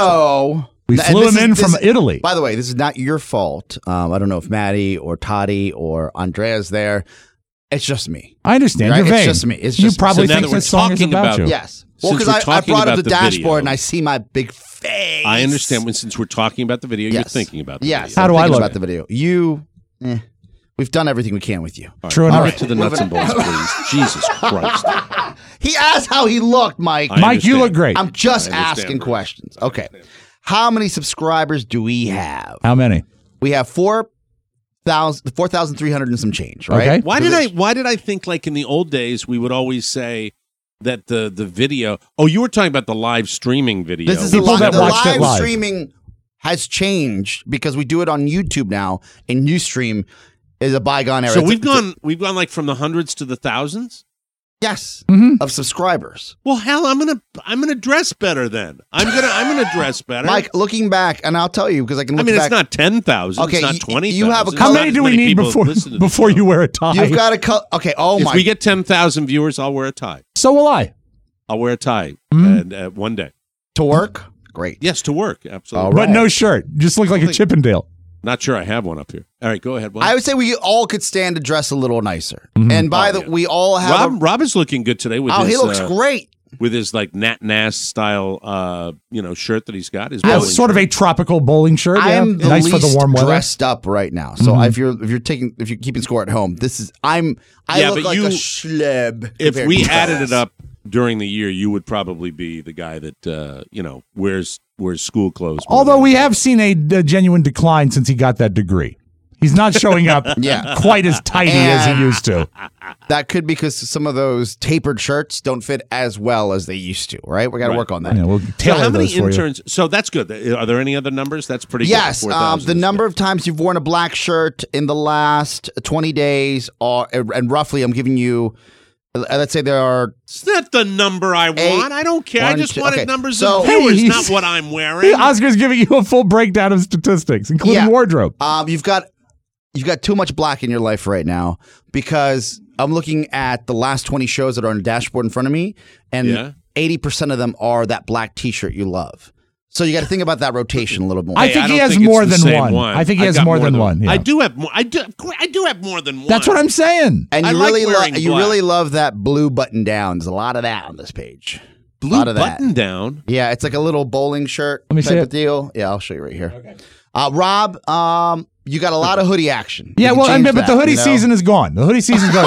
So We and flew this him is- in this from is- Italy. By the way, this is not your fault. Um, I don't know if Maddie or Toddy or Andrea's there. It's just me. I understand. Right? You're vain. It's just me. It's you just me. probably So now think that we're this song is talking about, about- you. Yes. Well, Since because we're I, I talking brought up about the, the dashboard video. and I see my big face. I understand. When since we're talking about the video, you're Yes. thinking about the Yes. video. How do I'm I thinking look? about the video? You, eh, we've done everything we can with you. All right, True all enough. right, to the nuts and bolts, please. Jesus Christ. He asked how he looked, Mike. I Mike, you understand. look great. I'm just I understand, asking Bruce. questions. Okay. How many subscribers do we have? How many? We have four thousand, four thousand three hundred and some change, right? Okay. Why did I? Why did I think like in the old days we would always say that the the video? Oh, you were talking about the live streaming video. This is the, People li- that the watched it live, live. streaming has changed because we do it on YouTube now, and Ustream is a bygone era. so It's a- we've it's a- gone we've gone like from the hundreds to the thousands. yes, Mm-hmm. of subscribers. Well, hell, I'm gonna I'm gonna dress better then. I'm gonna I'm gonna dress better. Mike, looking back, and I'll tell you because I can I look mean, back. it's not ten thousand. Okay, it's not y- twenty. you have a How many do we need before before you wear a tie? You've got to cut. Okay. Oh If my. we get ten thousand viewers, I'll wear a tie. So will I. I'll wear a tie Mhm. and uh, one day. to work. Great. Yes, to work. Absolutely. All But right. no shirt. Just look like a Chippendale. Not sure I have one up here. All right, go ahead. What? I would say we all could stand to dress a little nicer. Mm-hmm. And by Oh, the yeah. we all have. Rob, a, Rob is looking good today with oh, his, he looks uh, great. with his like Nat Nass style, uh, you know, shirt that he's got. His Yeah, bowling sort of shirt. a tropical bowling shirt. I yeah. am the nice least for the warm weather. dressed up right now. So Mhm. if you're if you're taking if you're keeping score at home, this is I'm I Yeah, look but like you- a schleb. If compared we to added this. it up during the year, you would probably be the guy that uh, you know wears wears school clothes. more Although than- we have seen a, a genuine decline since he got that degree. He's not showing up Yeah. quite as tidy as he And- used to. that could be because some of those tapered shirts don't fit as well as they used to. Right? We got to Right. work on that. Yeah, we'll So tailor how many those for interns? So that's good. Are there any other numbers? That's pretty Yes, good. um, the number of times you've worn a black shirt in the last twenty days, are, and roughly, I'm giving you. uh, Let's say there are. It's not the number I want. Eight, I don't care. I one, just two- wanted okay. numbers So- of viewers, Hey, not he's- what I'm you. wearing. Oscar's giving you a full breakdown of statistics, including Yeah. wardrobe. Um, you've got you've got too much black in your life right now because I'm looking at the last twenty shows that are on the dashboard in front of me, and Yeah. eighty percent of them are that black T-shirt you love. So you got to think about that rotation a little more. I Hey, think he don't has think it's more the than same one. I think he I've has got more than one, yeah. I do have more. I do. I do have more than one. That's what I'm saying. and I you like really lo- wearing you black. really love that blue button down. There's a lot of that on this page. a Blue lot of that. button down. Yeah, it's like a little bowling shirt Let me type see of it. deal. Yeah, I'll show you right here. Okay. Uh, Rob, um, you got a lot of hoodie action. Yeah, You can well, I change mean, but the that, hoodie you know? season is gone. The hoodie season's gone.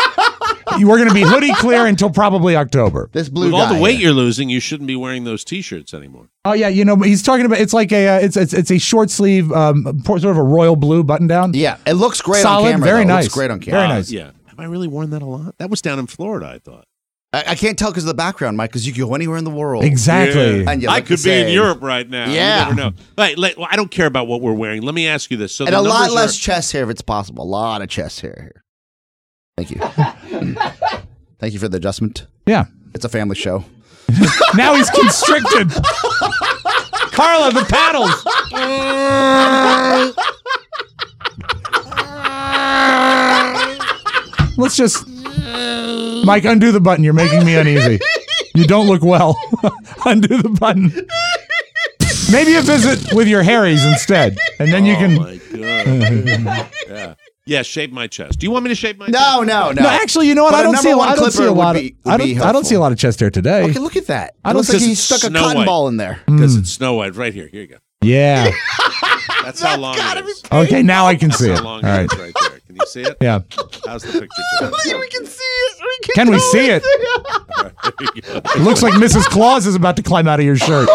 We're going to be hoodie clear until probably October. This blue With all guy the weight here. you're losing, you shouldn't be wearing those T-shirts anymore. Oh yeah, you know he's talking about. It's like a uh, it's, it's it's a short sleeve, um, sort of a royal blue button down. Yeah, it looks great Solid, on camera. very though. It nice, looks great on camera. very Uh, nice. Yeah. Have I really worn that a lot? That was down in Florida, I thought. I, I can't tell because of the background, Mike. Because you can go anywhere in the world. Exactly. Yeah. And you I look could the be in same. Europe right now. Yeah. You never know. Right, let- well, I don't care about what we're wearing. Let me ask you this. So And the a lot numbers less are- chest hair if it's possible. A lot of chest hair here. Thank you. Thank you for the adjustment. Yeah. It's a family show. Now he's constricted. Carla, the paddles. Let's just, Mike, undo the button. You're making me uneasy. You don't look well. Undo the button. Maybe a visit with your Harrys instead, and then you Oh, can. my God. yeah. Yeah, shave my chest. Do you want me to shave my chest? No, no, no. No, actually, you know what? But I a don't number see. A, one I don't see clipper a lot would of. be- would I don't. be I don't see a helpful. lot of chest hair today. Okay, look at that. I It don't looks like think he it's stuck a Snow cotton White. ball in there. Because it's Snow White right here. Here you go. Yeah. That's how long it is. Okay, now I can see That's it. how All long it right. is right there. Can you see it? Yeah. How's the picture today? We can see it. We can, Can we totally see it? It looks like Missus Claus is about to climb out of your shirt.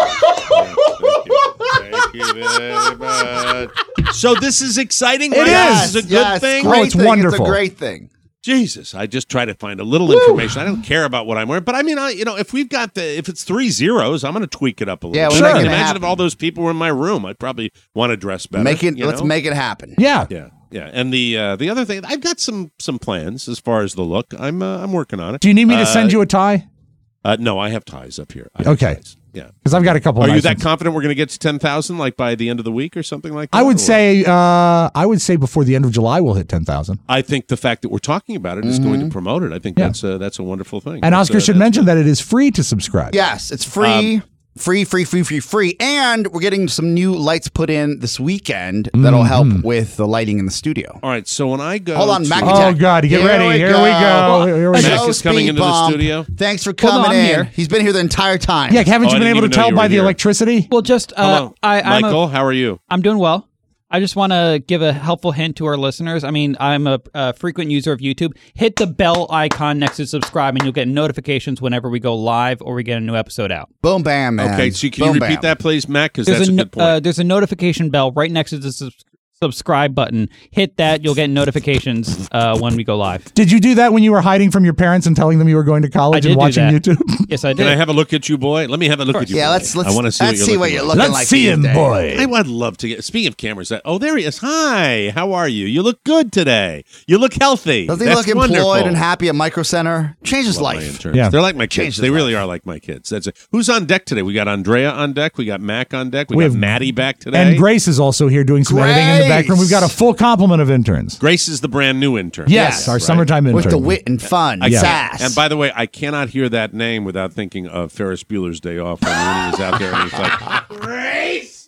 Thank you very much. So this is exciting, It right? is. This is a good Yes, thing. great Oh, it's thing. wonderful. It's a great thing. Jesus, I just try to find a little information. I don't care about what I'm wearing, but I mean, I you know, if we've got the if it's three zeros, I'm going to tweak it up a little. Yeah, bit. we're I making can it imagine happen. if all those people were in my room, I'd probably want to dress better. Make it. you Let's know? make it happen. Yeah. Yeah, yeah. And the uh, the other thing, I've got some some plans as far as the look. I'm uh, I'm working on it. Do you need me to Uh, send you a tie? Uh, no, I have ties up here. I have Okay. ties. Yeah. Because I've got a couple. Are nice you that ones. confident we're going to get to ten thousand, like by the end of the week or something like that? I would or- say. Uh, I would say before the end of July we'll hit ten thousand. I think the fact that we're talking about it is going to promote it. I think Yeah. that's a, that's a wonderful thing. And That's, Oscar uh, should that's mention that it is free to subscribe. Yes, it's free. Um, Free, free, free, free, free. And we're getting some new lights put in this weekend that'll help with the lighting in the studio. All right, so when I go, Hold on, to- Mac Oh Attack. God! Get Here ready. we Here we go. Here we Mac Joe go. is coming Speed into the Bump. studio. Thanks for on, coming I'm in. here. He's been here the entire time. Yeah, haven't Oh, you I been didn't able to even know tell you by were the here. electricity? Well, just uh, Hello, I, I'm Michael. A, how are you? I'm doing well. I just want to give a helpful hint to our listeners. I mean, I'm a, a frequent user of YouTube. Hit the bell icon next to subscribe, and you'll get notifications whenever we go live or we get a new episode out. Boom, bam, man. Okay, so can Boom, you repeat bam. that, please, Mac? Because There's that's a, a no- good point. uh, there's a notification bell right next to the sub- subscribe button. Hit that. You'll get notifications uh, when we go live. Did you do that when you were hiding from your parents and telling them you were going to college I and did watching do that. YouTube? Yes, I did. Can I have a look at you, boy? Let me have a look at you. Yeah, boy. let's let's I want to see let's what see you're what looking you're like. looking Let's like. see these him, days. boy. I would love to get. Speaking of cameras, that oh, there he is. Hi, how are you? You look good today. You look healthy. Doesn't he That's look employed wonderful. and happy at Micro Center? Change his Love my life. interns. Yeah. They're like my Changed kids. his They really life. are like my kids. That's it. Who's on deck today? We got Andrea on deck. We got Mac on deck. We, We got have- Maddie back today. And Grace is also here doing some editing in the back room. We've got a full complement of interns. Grace is the brand new intern. Yes, our right? summertime intern. With the wit and fun, I can't- sass. And by the way, I cannot hear that name without thinking of Ferris Bueller's Day Off when Rooney is out there and he's like, Grace,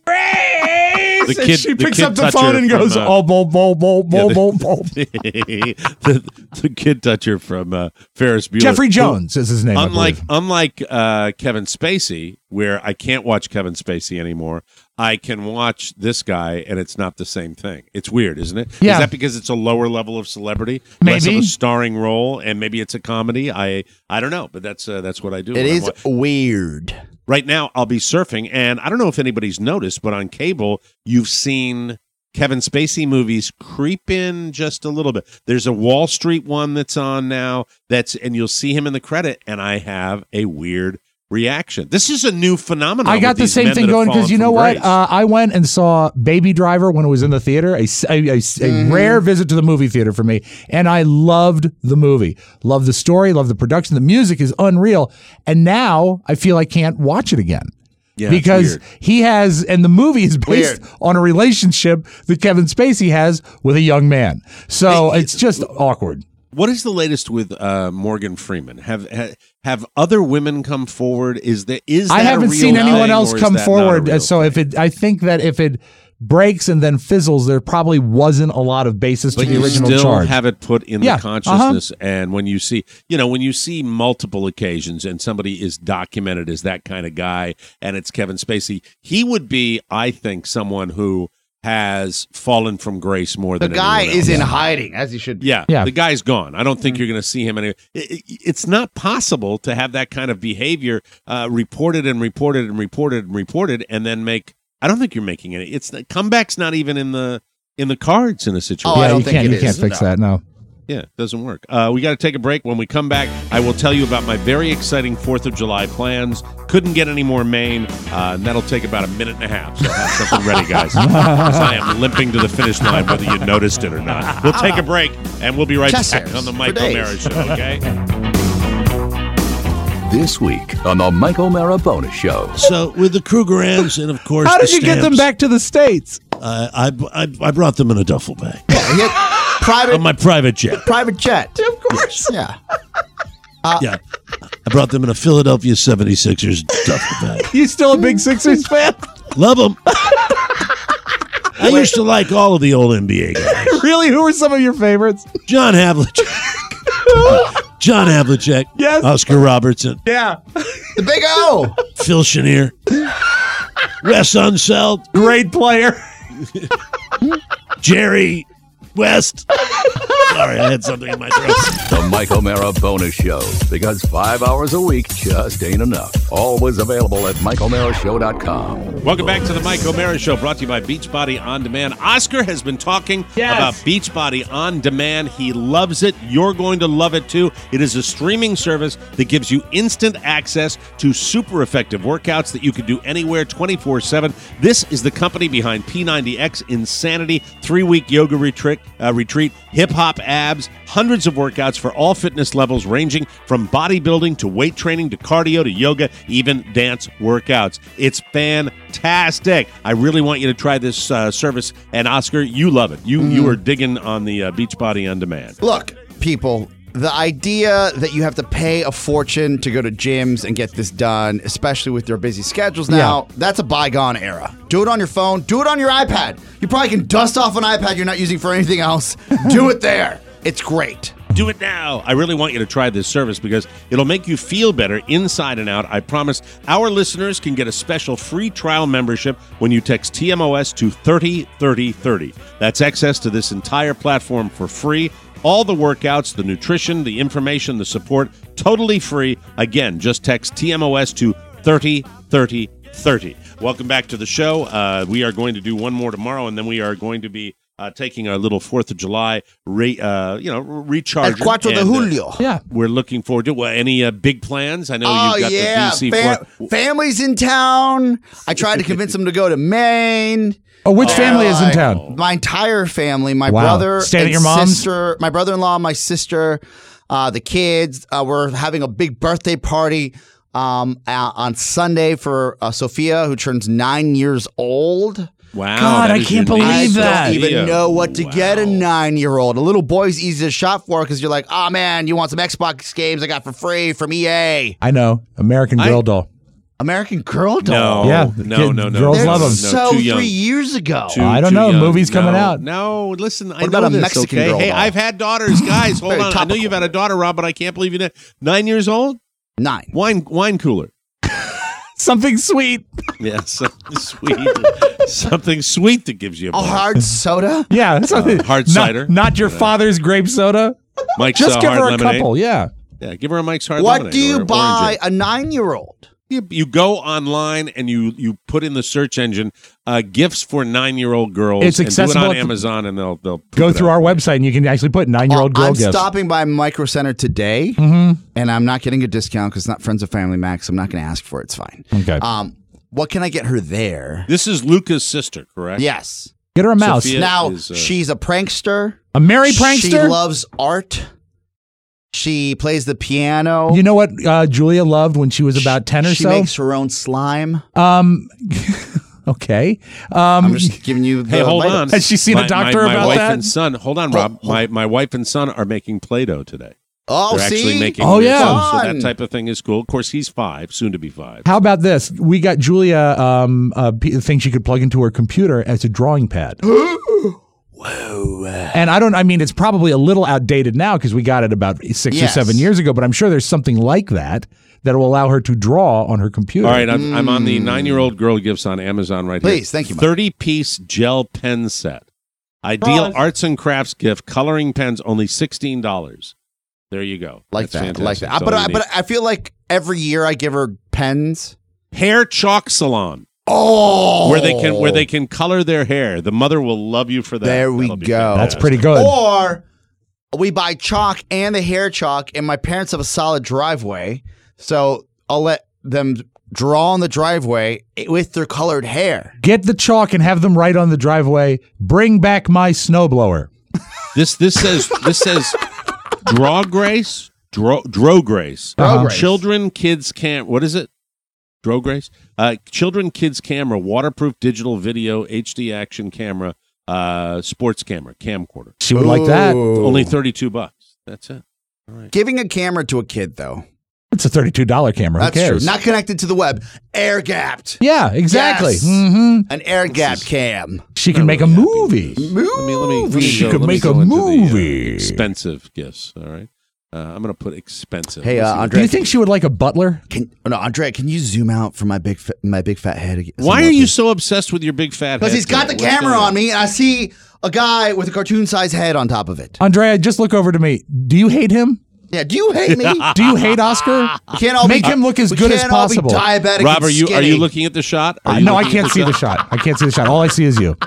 Grace. The And kid- she the picks kid up the toucher phone and from, goes, uh, "Oh, bowl, bowl, bowl, Yeah, bowl, the- bowl, bowl." the, the kid toucher from uh, Ferris Bueller. Jeffrey who- Jones is his name. I Unlike believe. unlike uh, Kevin Spacey, where I can't watch Kevin Spacey anymore, I can watch this guy, and it's not the same thing. It's weird, isn't it? Yeah. Is that because it's a lower level of celebrity, less of Maybe. a starring role, and maybe it's a comedy? I I don't know, but that's uh, that's what I do. It when I is watch. weird. Right now, I'll be surfing, and I don't know if anybody's noticed, but on cable, you've seen Kevin Spacey movies creep in just a little bit. There's a Wall Street one that's on now, that's and you'll see him in the credit, and I have a weird reaction. This is a new phenomenon. I got with the these same men thing that have going because fallen you know from what? grace. Uh, I went and saw Baby Driver when it was in the theater, a, s- a- a- a Mm-hmm. rare visit to the movie theater for me. And I loved the movie. Loved the story, loved the production. The music is unreal. And now I feel I can't watch it again. Yeah, it's because weird. he has, and the movie is based Weird. on a relationship that Kevin Spacey has with a young man. So Hey, it's just awkward. What is the latest with uh, Morgan Freeman? Have, have have other women come forward? Is there is that I a haven't real seen anyone thing, else or is come that not a forward. real So if it, I think that if it breaks and then fizzles, there probably wasn't a lot of basis But to the you original still charge. have it put in Yeah, the consciousness, and when you see, you know, when you see multiple occasions, and somebody is documented as that kind of guy, and it's Kevin Spacey, he would be, I think, someone who has fallen from grace more The than guy anyone is else. in hiding, as he should be. Yeah, Yeah. the guy's gone. I don't think you're going to see him anyway. It, it, it's not possible to have that kind of behavior uh, reported and reported and reported and reported, and then make. I don't think you're making any. It's comeback's not even in the in the cards in a situation. Oh, I yeah, don't you think can't. it You can't is, fix no. that. No. Yeah, it doesn't work. Uh, we got to take a break. When we come back, I will tell you about my very exciting fourth of July plans. Couldn't get any more Maine, uh, and that'll take about a minute and a half. So have something ready, guys. 'Cause I am limping to the finish line, whether you noticed it or not. We'll take a break, and we'll be right Chest back hairs on the for Mike days. O'Mara Show, okay? This week on the Mike O'Mara Bonus Show. So with the Krugerrands and of course, How did the you get them stamps, back to the States? Uh, I, I I brought them in a duffel bag Yeah, he had private on my private jet. private jet. Of course. Yeah. Yeah, I brought them in a Philadelphia seventy-sixers duffel bag. You still a big Sixers fan? Love them. I used to like all of the old N B A guys. Really? Who were some of your favorites? John Havlicek. John Havlicek. Yes. Oscar Robertson. Yeah. The Big O. Phil Chenier. Wes Unseld. Great player. Jerry West. Sorry, I had something in my throat. The Mike O'Mara Bonus Show, because five hours a week just ain't enough. Always available at Mike O'Mara Show dot com. Welcome back to the Mike O'Mara Show, brought to you by Beachbody On Demand. Oscar has been talking Yes. about Beachbody On Demand. He loves it. You're going to love it, too. It is a streaming service that gives you instant access to super effective workouts that you can do anywhere twenty-four seven. This is the company behind P ninety X Insanity, three-week yoga retreat, uh, retreat hip-hop abs, hundreds of workouts for all fitness levels ranging from bodybuilding to weight training to cardio to yoga, even dance workouts. It's fantastic. I really want you to try this uh, service. And Oscar, you love it. You, you are digging on the uh, Beachbody On Demand. Look, people, the idea that you have to pay a fortune to go to gyms and get this done, especially with your busy schedules now, Yeah. that's a bygone era. Do it on your phone. Do it on your iPad. You probably can dust off an iPad you're not using for anything else. Do it there. It's great. Do it now. I really want you to try this service because it'll make you feel better inside and out. I promise our listeners can get a special free trial membership when you text T M O S to thirty thirty thirty. That's access to this entire platform for free. All the workouts, the nutrition, the information, the support, totally free. Again, just text T M O S to thirty thirty thirty. Welcome back to the show. Uh, we are going to do one more tomorrow, and then we are going to be Uh, taking our little Fourth of July, re, uh, you know, recharge. El cuatro de julio. yeah, we're looking forward to well, any uh, big plans. I know Oh, you've got yeah. the D C. Fam- floor. Family's in town. I tried to convince them to go to Maine. Oh, which family is in town? My entire family. My Wow. brother Staying at and your mom's? sister. My brother-in-law, my sister, uh, the kids. Uh, we're having a big birthday party um, uh, on Sunday for uh, Sophia, who turns nine years old. Wow. God, that I is can't your believe niece, that. I don't Sophia. even know what to Wow. get a nine-year-old. A little boy's easy to shop for because you're like, oh, man, you want some Xbox games I got for free from E A. I know. American Girl I- doll. American Girl doll. No, Yeah, no, kid- no, no. girls They're love 'em. No, so too young. three years ago. Too- I don't too know. young. Movie's coming No, out. No, listen, I What know about a this, Mexican okay? girl Hey, doll? I've had daughters, guys. Hold Very on. I know topical. you've had a daughter, Rob, but I can't believe you know. Nine years old? Nine. Wine, wine cooler. Something sweet. Yeah, something sweet. Something sweet that gives you a A buzz. hard soda? Yeah, something. hard not, cider. Not your father's grape soda. Mike's Just uh, give hard her a lemonade. couple. Yeah. Yeah, give her a Mike's hard What lemonade. do you or buy orange. a nine-year-old? You, you go online and you you put in the search engine uh, gifts for nine-year-old girls. It's and accessible do it on at- Amazon, and they'll they'll Go poop it through out. our website and you can actually put nine-year-old girl I'm gifts. stopping by Micro Center today, Mhm. and I'm not getting a discount because it's not Friends of Family Max. I'm not going to ask for it. It's fine. Okay. Um, what can I get her there? This is Luca's sister, correct? Yes. Get her a mouse. Sophia Now, is, uh, she's a prankster. A merry She prankster? loves art. She plays the piano. You know what uh, Julia loved when she was about ten or she so? makes her own slime. um, okay. Um, I'm just giving you the Hey, hold items. on. Has she seen a My- doctor my, my about wife that? and son. Hold on, Rob. My my wife and son are making Play-Doh today. Oh, They're see? actually making. Oh, this, yeah. So, so that Fun. type of thing is cool. Of course, he's five, soon to be five. How about this? We got Julia um, a p- thing she could plug into her computer as a drawing pad. Whoa. And I don't, I mean, it's probably a little outdated now because we got it about six Yes. or seven years ago, but I'm sure there's something like that that will allow her to draw on her computer. All right, I'm, I'm on the nine-year-old girl gifts on Amazon right here. Please, thank you, Mike. thirty-piece gel pen set. Ideal Pause. arts and crafts gift. Coloring pens, only sixteen dollars. There you go. Like That's that. Like fantastic. that. That's But all I, you but need. I feel like every year I give her pens. Hair chalk salon. Oh. Where they can where they can color their hair. The mother will love you for that. There we That'll be go. That's fantastic. pretty good. Or we buy chalk and the hair chalk, and my parents have a solid driveway, so I'll let them draw on the driveway with their colored hair. Get the chalk and have them write on the driveway, bring back my snowblower. This this says this says draw grace, draw draw grace. Draw grace. Children, kids can't. What is it? Draw grace. Uh, children, kids camera, waterproof digital video, H D action camera, uh, sports camera, camcorder. She would like that. Ooh. Only thirty two bucks. That's it. All right. Giving a camera to a kid, though. It's a thirty-two dollars camera. That's Who cares? true. Not connected to the web. Air gapped. Yeah, exactly. Yes. hmm An air gapped cam. She can Not make really a happy movie. with this. Let me let me. Let me She go- could let me make go a into the, uh, movie. expensive gifts. All right. Uh, I'm going to put expensive. Hey, Let's uh, see what- Andre, Do you think she would like a butler? Can, no, Andre, can you zoom out for my big fa- my big fat head? again? Why are you so obsessed with your big fat head? Because he's got the What's camera going on me, and I see a guy with a cartoon-sized head on top of it. Andrea, just look over to me. Do you hate him? Yeah, do you hate me? Do you hate Oscar? We can't all Make be, him look as we good as can't all be possible. diabetic Rob, and are you are skinny. you looking at the shot? Are Uh, you no, I looking can't at see the shot. I can't see the shot. All I see is you.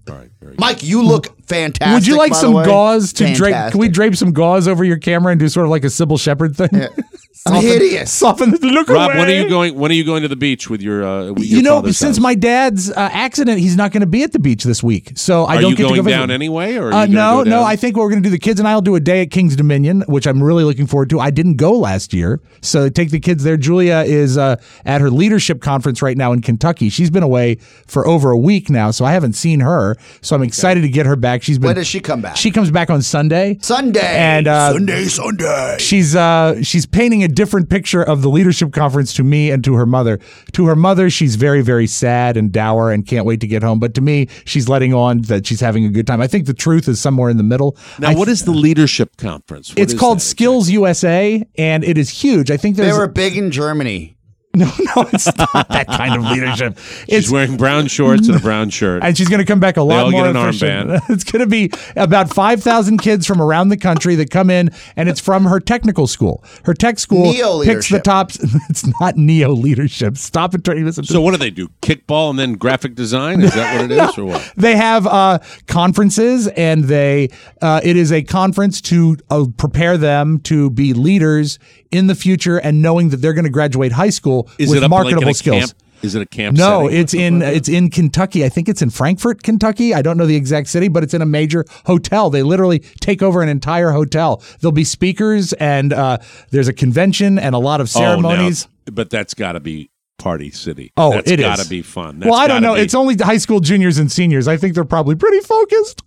Mike, you look fantastic. Would you like by the some way. gauze to drape? Fantastic. Can we drape some gauze over your camera and do sort of like a Sybil Shepherd thing? I'm Soften- hideous. Soften the look Rob, away. when are you going? When are you going to the beach with your? Uh, with your You know, father's since house? my dad's uh, accident, he's not going to be at the beach this week, so I Are don't you get going to go visit down him. anyway, or are you uh, gonna no, go no. down? I think what we're going to do, the kids and I will do a day at King's Dominion, which I'm really looking forward to. I didn't go last year, so take the kids there. Julia is uh, at her leadership conference right now in Kentucky. She's been away for over a week now, so I haven't seen her. So I'm excited to get her back. She's been. When does she come back? She comes back on Sunday. Sunday. And uh, Sunday, Sunday. She's uh she's painting a different picture of the leadership conference to me and to her mother. To her mother, she's very, very sad and dour and can't wait to get home. But to me, she's letting on that she's having a good time. I think the truth is somewhere in the middle. Now, I what is the leadership conference? What It's is called that? Skills U S A, and it is huge. I think They there's were big in Germany. no, no, it's not that kind of leadership. She's It's wearing brown shorts and a brown shirt. and she's going to come back a They lot all more get an efficient. armband. It's going to be about five thousand kids from around the country that come in, and it's from her technical school. Her tech school picks the Neo-leadership. tops. It's not neo leadership. Stop it, trying to listen to So what do they do? Kickball and then graphic design? Is that what it is, or what? They have uh, conferences, and they uh, it is a conference to uh, prepare them to be leaders in the future, and knowing that they're going to graduate high school Is with it up like marketable in a skills. camp? Is it a camp? No, setting or it's something in like that? it's in Kentucky. I think it's in Frankfort, Kentucky. I don't know the exact city, but it's in a major hotel. They literally take over an entire hotel. There'll be speakers, and uh, there's a convention and a lot of ceremonies. Oh, no. But that's got to be Party City. Oh, that's it is. got to be fun. That's well, I don't gotta know. be- It's only high school juniors and seniors. I think they're probably pretty focused.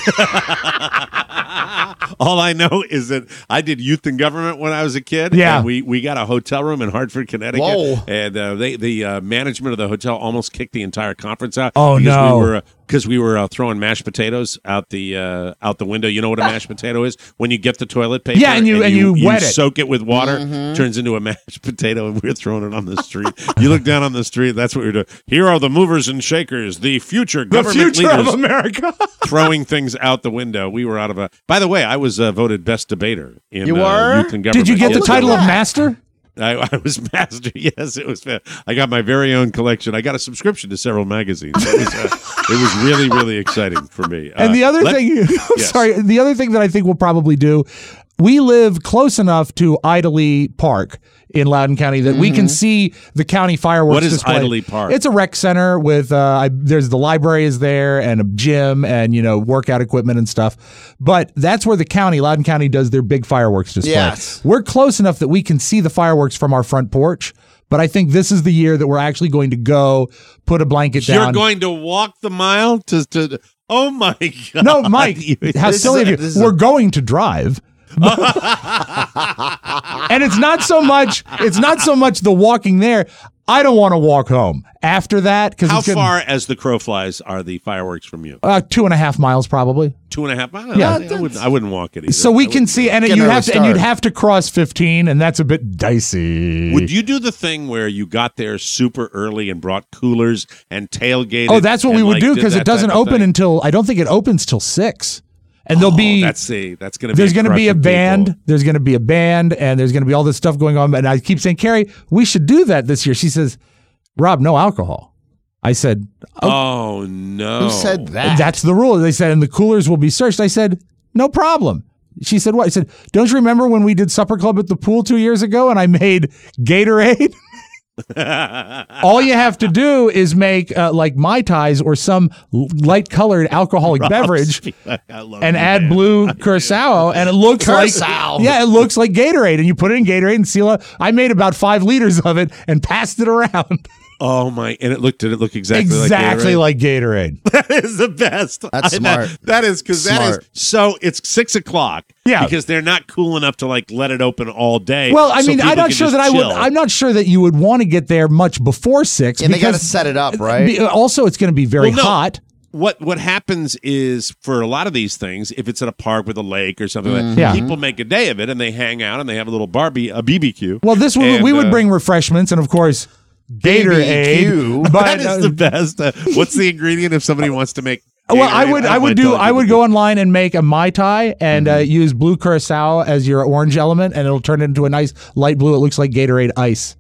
All I know is that I did youth and government when I was a kid. Yeah. and we we got a hotel room in Hartford, Connecticut. Whoa. And uh, they the uh, management of the hotel almost kicked the entire conference out. Oh, because no. We were, because we were uh, throwing mashed potatoes out the uh, out the window. You know what a mashed potato is? When you get the toilet paper, Yeah, and you- and you wet it. soak it with water, Mm-hmm. turns into a mashed potato, and we were throwing it on the street. You look down on the street. That's what we were doing. Here are the movers and shakers, the future The government future leaders of America. throwing things out the window. We were out of a. By the way, I was uh, voted best debater in You uh, were? youth and government. Did you get Oh, the look at title of that. master? I, I was master. Yes, it was. fa- I got my very own collection. I got a subscription to several magazines. It was, uh, it was really, really exciting for me. Uh, And the other let- thing, Yes. sorry, the other thing that I think we'll probably do, we live close enough to Idley Park in Loudoun County that we can see the county fireworks What is display. Idley Park? It's a rec center with uh, I, there's the library is there and a gym and you know workout equipment and stuff. But that's where the county, Loudoun County, does their big fireworks display. Yes. We're close enough that we can see the fireworks from our front porch. But I think this is the year that we're actually going to go put a blanket You're down. going to walk the mile to to. Oh my God! No, Mike, how This silly is of a- you. this is We're a- going to drive. And it's not so much it's not so much the walking there. I don't want to walk home after that because How it's gonna, far as the crow flies are the fireworks from you? uh, two and a half miles probably. Two and a half miles. Yeah. I, I wouldn't. I wouldn't walk it either. So I we can wouldn't see, walk. and Get you an have to, early and you'd start. have to cross fifteen, and that's a bit dicey. Would you do the thing where you got there super early and brought coolers and tailgated? Oh, that's what we and, would like, do did because that it doesn't type of open thing? until I don't think it opens till six, and there'll Oh, be that's the that's going to be there's going to be a band. There's going to be a band, and there's going to be all this stuff going on. And I keep saying, Carrie, we should do that this year. She says, Rob, no alcohol. I said, Oh no! Who said that? that's the rule. They said, and the coolers will be searched. I said, no problem. She said, what? I said, don't you remember when we did supper club at the pool two years ago and I made Gatorade? All you have to do is make uh, like Mai Tais or some light colored alcoholic beverage I love and you, add man. blue curacao, and it looks Curacao. like yeah, it looks like Gatorade, and you put it in Gatorade and seal it. I made about five liters of it and passed it around. Oh my! And it looked. Did it look exactly exactly like like Gatorade? That is the best. That's I- smart. That, that is because that is Smart. so. It's six o'clock. Yeah. because they're not cool enough to like let it open all day. Well, I so mean, people I'm not can sure just that I would. chill. I'm not sure that you would want to get there much before six. And they got to because set it up, right? be- also, it's going to be very Well, no. hot. what what happens is for a lot of these things, if it's at a park with a lake or something, Mm. like Yeah. that, people make a day of it and they hang out and they have a little Barbie, a B B Q. Well, this would, And, we would uh, bring refreshments and, of course, Gatorade. But, that is uh, the best. Uh, what's the ingredient if somebody wants to make? Well, I Gatorade? would, don't I would mind do, telling I you would to go do- online and make a Mai Tai and uh, use blue curacao as your orange element, and it'll turn it into a nice light blue. It looks like Gatorade ice.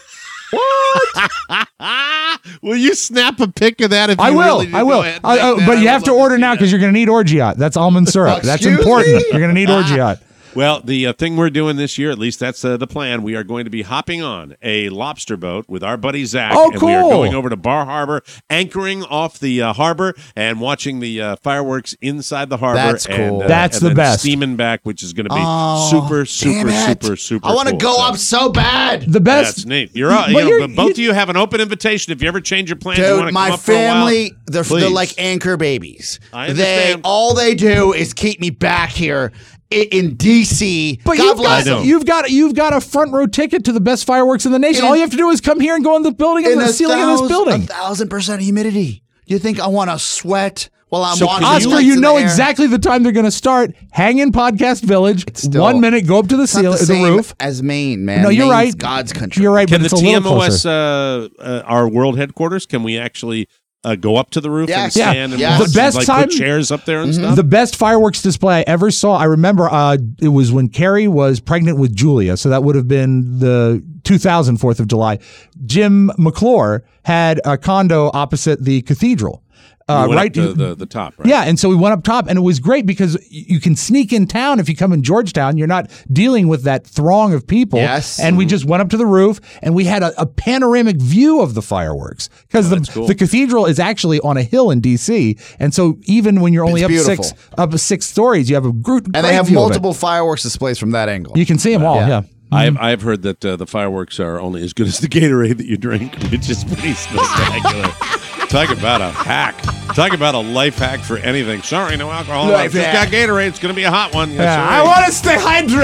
Will you snap a pic of that? If you I will, really do I will. go ahead and I- make uh, that? but I you would have to love order see now that. because you're going to need orgeat. That's almond syrup. That's Excuse important. me? You're going to need orgeat. Well, the uh, thing we're doing this year, at least that's uh, the plan, we are going to be hopping on a lobster boat with our buddy Zach. Oh, And we are cool. going over to Bar Harbor, anchoring off the uh, harbor and watching the uh, fireworks inside the harbor. That's and, cool. uh, That's and the then best. steaming back, which is going to be Oh, super, super, damn it. super, super I want to cool. go So- up so bad. The best. That's neat. You're, uh, you But know, you're- but both you- of you have an open invitation. If you ever change your plans, you want Dude, to my come up for a while, family, they're, they're please. like anchor babies. I They understand. all they do is keep me back here i- in D C. But God you've bless got, know. them. you've got you've got a front row ticket to the best fireworks in the nation. In- All you have to do is come here and go in the building and In the a ceiling of this thousand- building. A thousand percent humidity. You think I want to sweat while I'm So watching? can the Oscar, lights you in know the air? exactly the time they're going to start. Hang in Podcast Village. still- One minute, go up to the It's not ceiling, the the, same roof. as Maine, man. No, you're Maine's right. God's country. You're right, Can but the it's a T little M O S, closer. uh, uh, our world headquarters, can we actually uh, go up to the roof Yes. and Yeah. stand and Yes. watch The best and, like, time- put chairs up there and Mm-hmm. stuff? The best fireworks display I ever saw, I remember uh, it was when Carrie was pregnant with Julia. So that would have been the two thousand fourth of July. Jim McClure had a condo opposite the cathedral. Uh, You went up right to the, the top, right? Yeah, and so we went up top, and it was great because y- you can sneak in town if you come in Georgetown. You're not dealing with that throng of people. Yes. And we just went up to the roof, and we had a, a panoramic view of the fireworks because the cool. the cathedral is actually on a hill in D C, and so even when you're only It's up beautiful. six up six stories, you have a group. And they have multiple fireworks displays from that angle. You can see them all. Yeah. Yeah. I've I've heard that uh, the fireworks are only as good as the Gatorade that you drink, which is pretty spectacular. Talk about a hack. Talk about a life hack for anything. Sorry, no alcohol. Life I've just hack. got Gatorade. It's going to be a hot one. Yes, Yeah, sir. I want to stay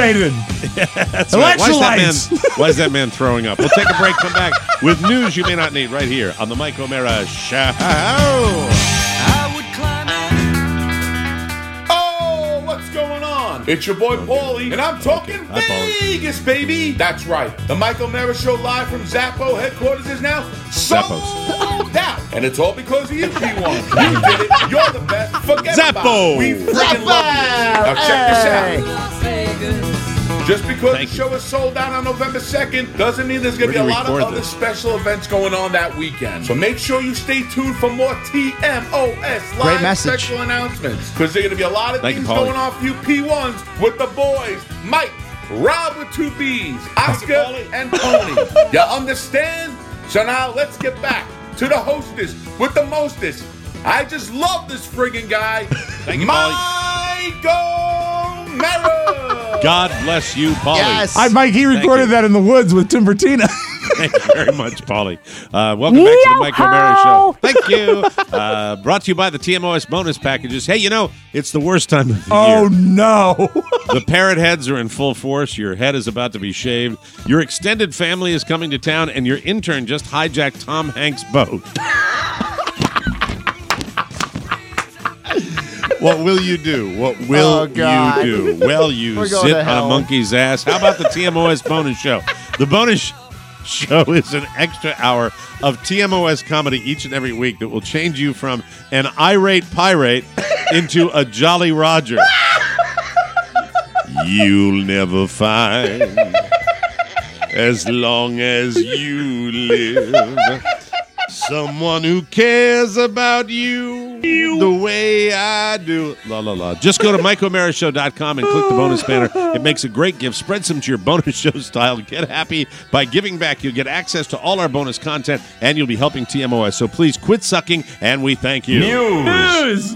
hydrated. That's right. Why is, that Electrolytes. man, why is that man throwing up? We'll take a break, come back with news you may not need right here on the Mike O'Mara Show. Oh, what's going on? It's your boy Paulie, and I'm talking Hi, Paulie. Vegas, baby. That's right. The Mike O'Mara Show live from Zappo headquarters is now sold Zappos. out, and it's all because of you, P one. You did it. You're the best. Forget Zappo. about it. We freaking love you. Now check this out. Just because Thank the you. show is sold out on November second doesn't mean there's going to Where be do a you lot of record other this? special events going on that weekend. So make sure you stay tuned for more T M O S live message. special announcements, because there's going to be a lot of Thank you, things Paulie. going on for you P ones with the boys, Mike, Rob with two B's, Oscar, and Tony. You understand? So now let's get back to the hostess with the mostest. I just love this friggin' guy. Thank you, Mike O'Mara. God bless you, Paulie. Yes. I, Mike, he Thank recorded you. that in the woods with Tim Bertina. Thank you very much, Paulie. Uh, welcome back to the Mike O'Mara Show. Thank you. Uh, brought to you by the T M O S bonus packages. Hey, you know, it's the worst time of the Oh, year. no. The parrot heads are in full force. Your head is about to be shaved. Your extended family is coming to town, and your intern just hijacked Tom Hanks' boat. What will you do? What will Oh, God. you do? Well, you We're going sit to on hell. a monkey's ass. How about the T M O S bonus show? The bonus show is an extra hour of T M O S comedy each and every week that will change you from an irate pirate into a Jolly Roger. You'll never find as long as you live someone who cares about you the way I do. La la la. Just go to Mike O'Mara Show dot com and click the bonus banner. It makes a great gift. Spread some to your bonus show style. Get happy by giving back. You'll get access to all our bonus content, and you'll be helping T M O S. So please quit sucking, and we thank you. News.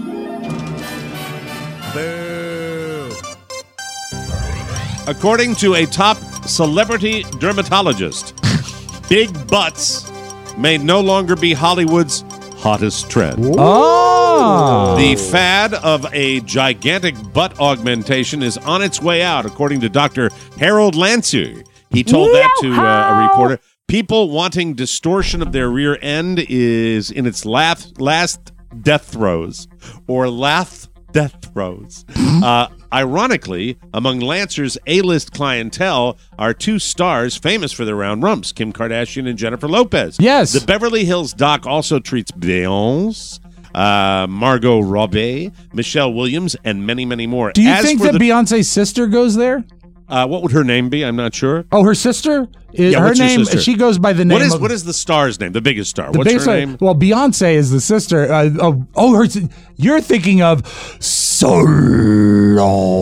According to a top celebrity dermatologist, big butts may no longer be Hollywood's hottest trend. Oh. The fad of a gigantic butt augmentation is on its way out, according to Doctor Harold Lancer. He told that to uh, a reporter. People wanting distortion of their rear end is in its last, last death throes or laugh death throes. Uh, ironically, among Lancer's A-list clientele are two stars famous for their round rumps, Kim Kardashian and Jennifer Lopez. Yes. The Beverly Hills doc also treats Beyonce, uh, Margot Robbie, Michelle Williams, and many, many more. Do you As think for that the- Beyonce's sister goes there? Uh, what would her name be? I'm not sure. Oh, her sister? Is, Yeah, her what's her name, sister? she goes by the name What is of... what is the star's name? The biggest star. the What's biggest- her name? Well, Beyonce is the sister. Uh, oh, oh, her, you're thinking of Solange.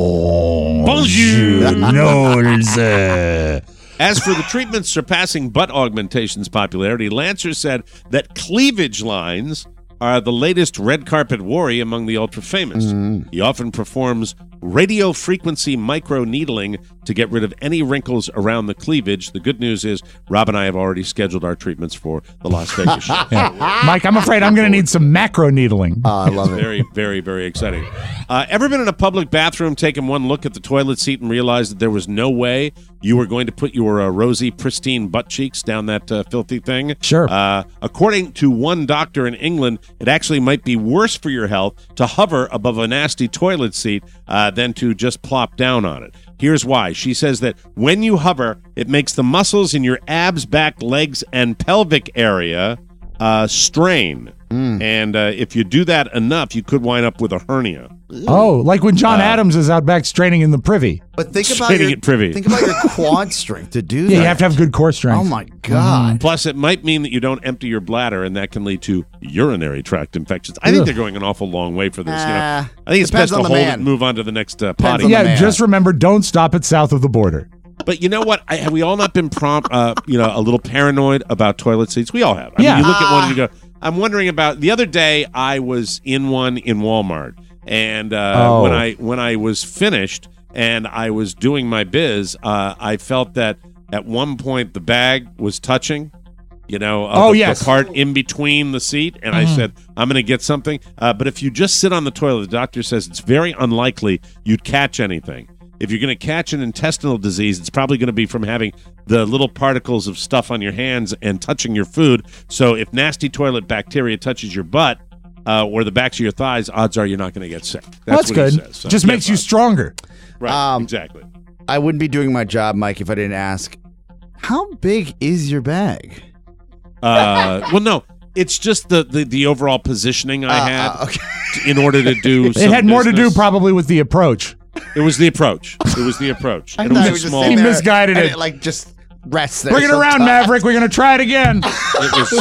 Bonjour. Knowles. As for the treatments surpassing butt augmentation's popularity, Lancer said that cleavage lines are the latest red carpet worry among the ultra famous. Mm-hmm. He often performs radio frequency micro needling to get rid of any wrinkles around the cleavage. The good news is Rob and I have already scheduled our treatments for the Las Vegas show. Yeah. Mike, I'm afraid I'm going to need some macro needling. Oh, I love it. Very, very, very exciting. Uh, ever been in a public bathroom, taken one look at the toilet seat and realized that there was no way you were going to put your uh, rosy, pristine butt cheeks down that uh, filthy thing? Sure. Uh, according to one doctor in England, it actually might be worse for your health to hover above a nasty toilet seat uh, than to just plop down on it. Here's why. She says that when you hover, it makes the muscles in your abs, back, legs, and pelvic area uh, strain. Mm. And uh, if you do that enough, you could wind up with a hernia. Oh, like when John Uh, Adams is out back straining in the privy. But think about Straining your, it privy. think about your quad strength to do that. Yeah, you have to have good core strength. Oh my god! Plus, it might mean that you don't empty your bladder, and that can lead to urinary tract infections. I think Ugh. they're going an awful long way for this. you know, Uh, I think it's depends best to on the hold it man. and move on to the next uh, Depends potty. on the Yeah, man. just remember, don't stop it south of the border. But you know what? I, have we all not been prompt, uh, you know, a little paranoid about toilet seats? We all have. I Yeah. mean, you look at one Ah. and you go, I'm wondering about, the other day I was in one in Walmart, and uh, Oh. when I when I was finished and I was doing my biz, uh, I felt that at one point the bag was touching, you know, uh, Oh, the, yes. the part in between the seat, and I said, I'm going to get something. Uh, but if you just sit on the toilet, the doctor says it's very unlikely you'd catch anything. If you're going to catch an intestinal disease, it's probably going to be from having the little particles of stuff on your hands and touching your food. So if nasty toilet bacteria touches your butt uh, or the backs of your thighs, odds are you're not going to get sick. That's, That's what good. he says. So, Just yeah, makes you fine. stronger. Right, Um, exactly. I wouldn't be doing my job, Mike, if I didn't ask. How big is your bag? Uh, well, no, it's just the, the, the overall positioning I Uh, had uh, okay. t- in order to do It some had more to do business. probably with the approach. It was the approach. It was the approach. I And it thought was he a was just small. sitting He there misguided and it. Like just rests there. Bring it around, sometimes. Maverick. We're going to try it again. It was.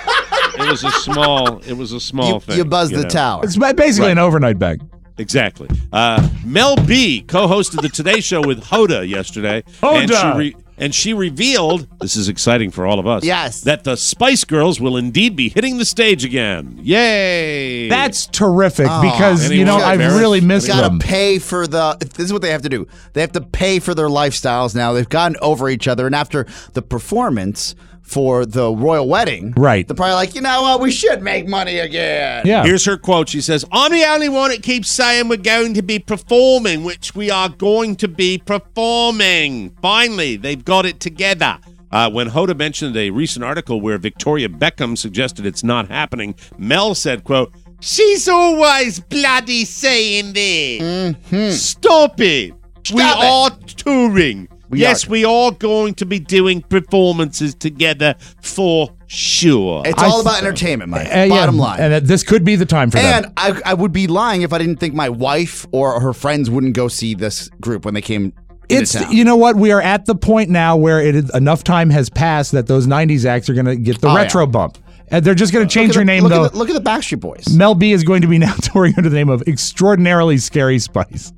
It was a small. It was a small You, thing. you buzzed the know. tower. It's ba- basically Right. an overnight bag. Exactly. Uh, Mel B co-hosted the Today Show with Hoda yesterday, and Hoda! she re- and she revealed this is exciting for all of us. Yes. that the Spice Girls will indeed be hitting the stage again. Yay! That's terrific Oh, because, you know, anyone? I've Paris? really missed Got to them. pay for the. This is what they have to do. They have to pay for their lifestyles now. They've gotten over each other, and after the performance for the royal wedding, Right. they're probably like, you know what, we should make money again. Yeah. Here's her quote. She says, I'm the only one that keeps saying we're going to be performing, which we are going to be performing. Finally, they've got it together. Uh, when Hoda mentioned a recent article where Victoria Beckham suggested it's not happening, Mel said, quote, she's always bloody saying this. Mm-hmm. Stop it. we Stop it. are touring. We yes, are. we are going to be doing performances together for sure. It's I all th- about entertainment, Mike. Uh, yeah, Bottom line. And that this could be the time for them. And I, I would be lying if I didn't think my wife or her friends wouldn't go see this group when they came into It's town. you know what, we are at the point now where it is, enough time has passed that those nineties acts are going to get the Oh, retro yeah. bump. And they're just going to change Look her at the- name look though. At the, look at the Backstreet Boys. Mel B is going to be now touring under the name of Extraordinarily Scary Spice.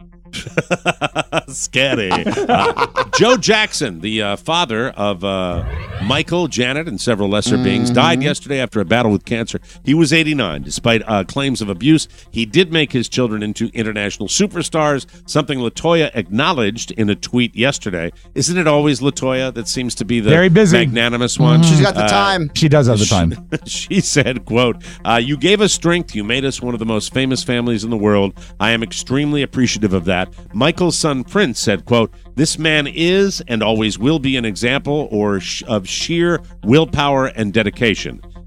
Scary. Uh, Joe Jackson, the uh, father of uh, Michael, Janet, and several lesser beings, died yesterday after a battle with cancer. He was eighty-nine. Despite uh, claims of abuse, he did make his children into international superstars, something LaToya acknowledged in a tweet yesterday. Isn't it always LaToya that seems to be the Very busy. magnanimous one? She's got the Uh, time. She does have the time. She said, quote, uh, you gave us strength. You made us one of the most famous families in the world. I am extremely appreciative of that. Michael's son, Prince, said, quote, this man is and always will be an example or sh- of sheer willpower and dedication.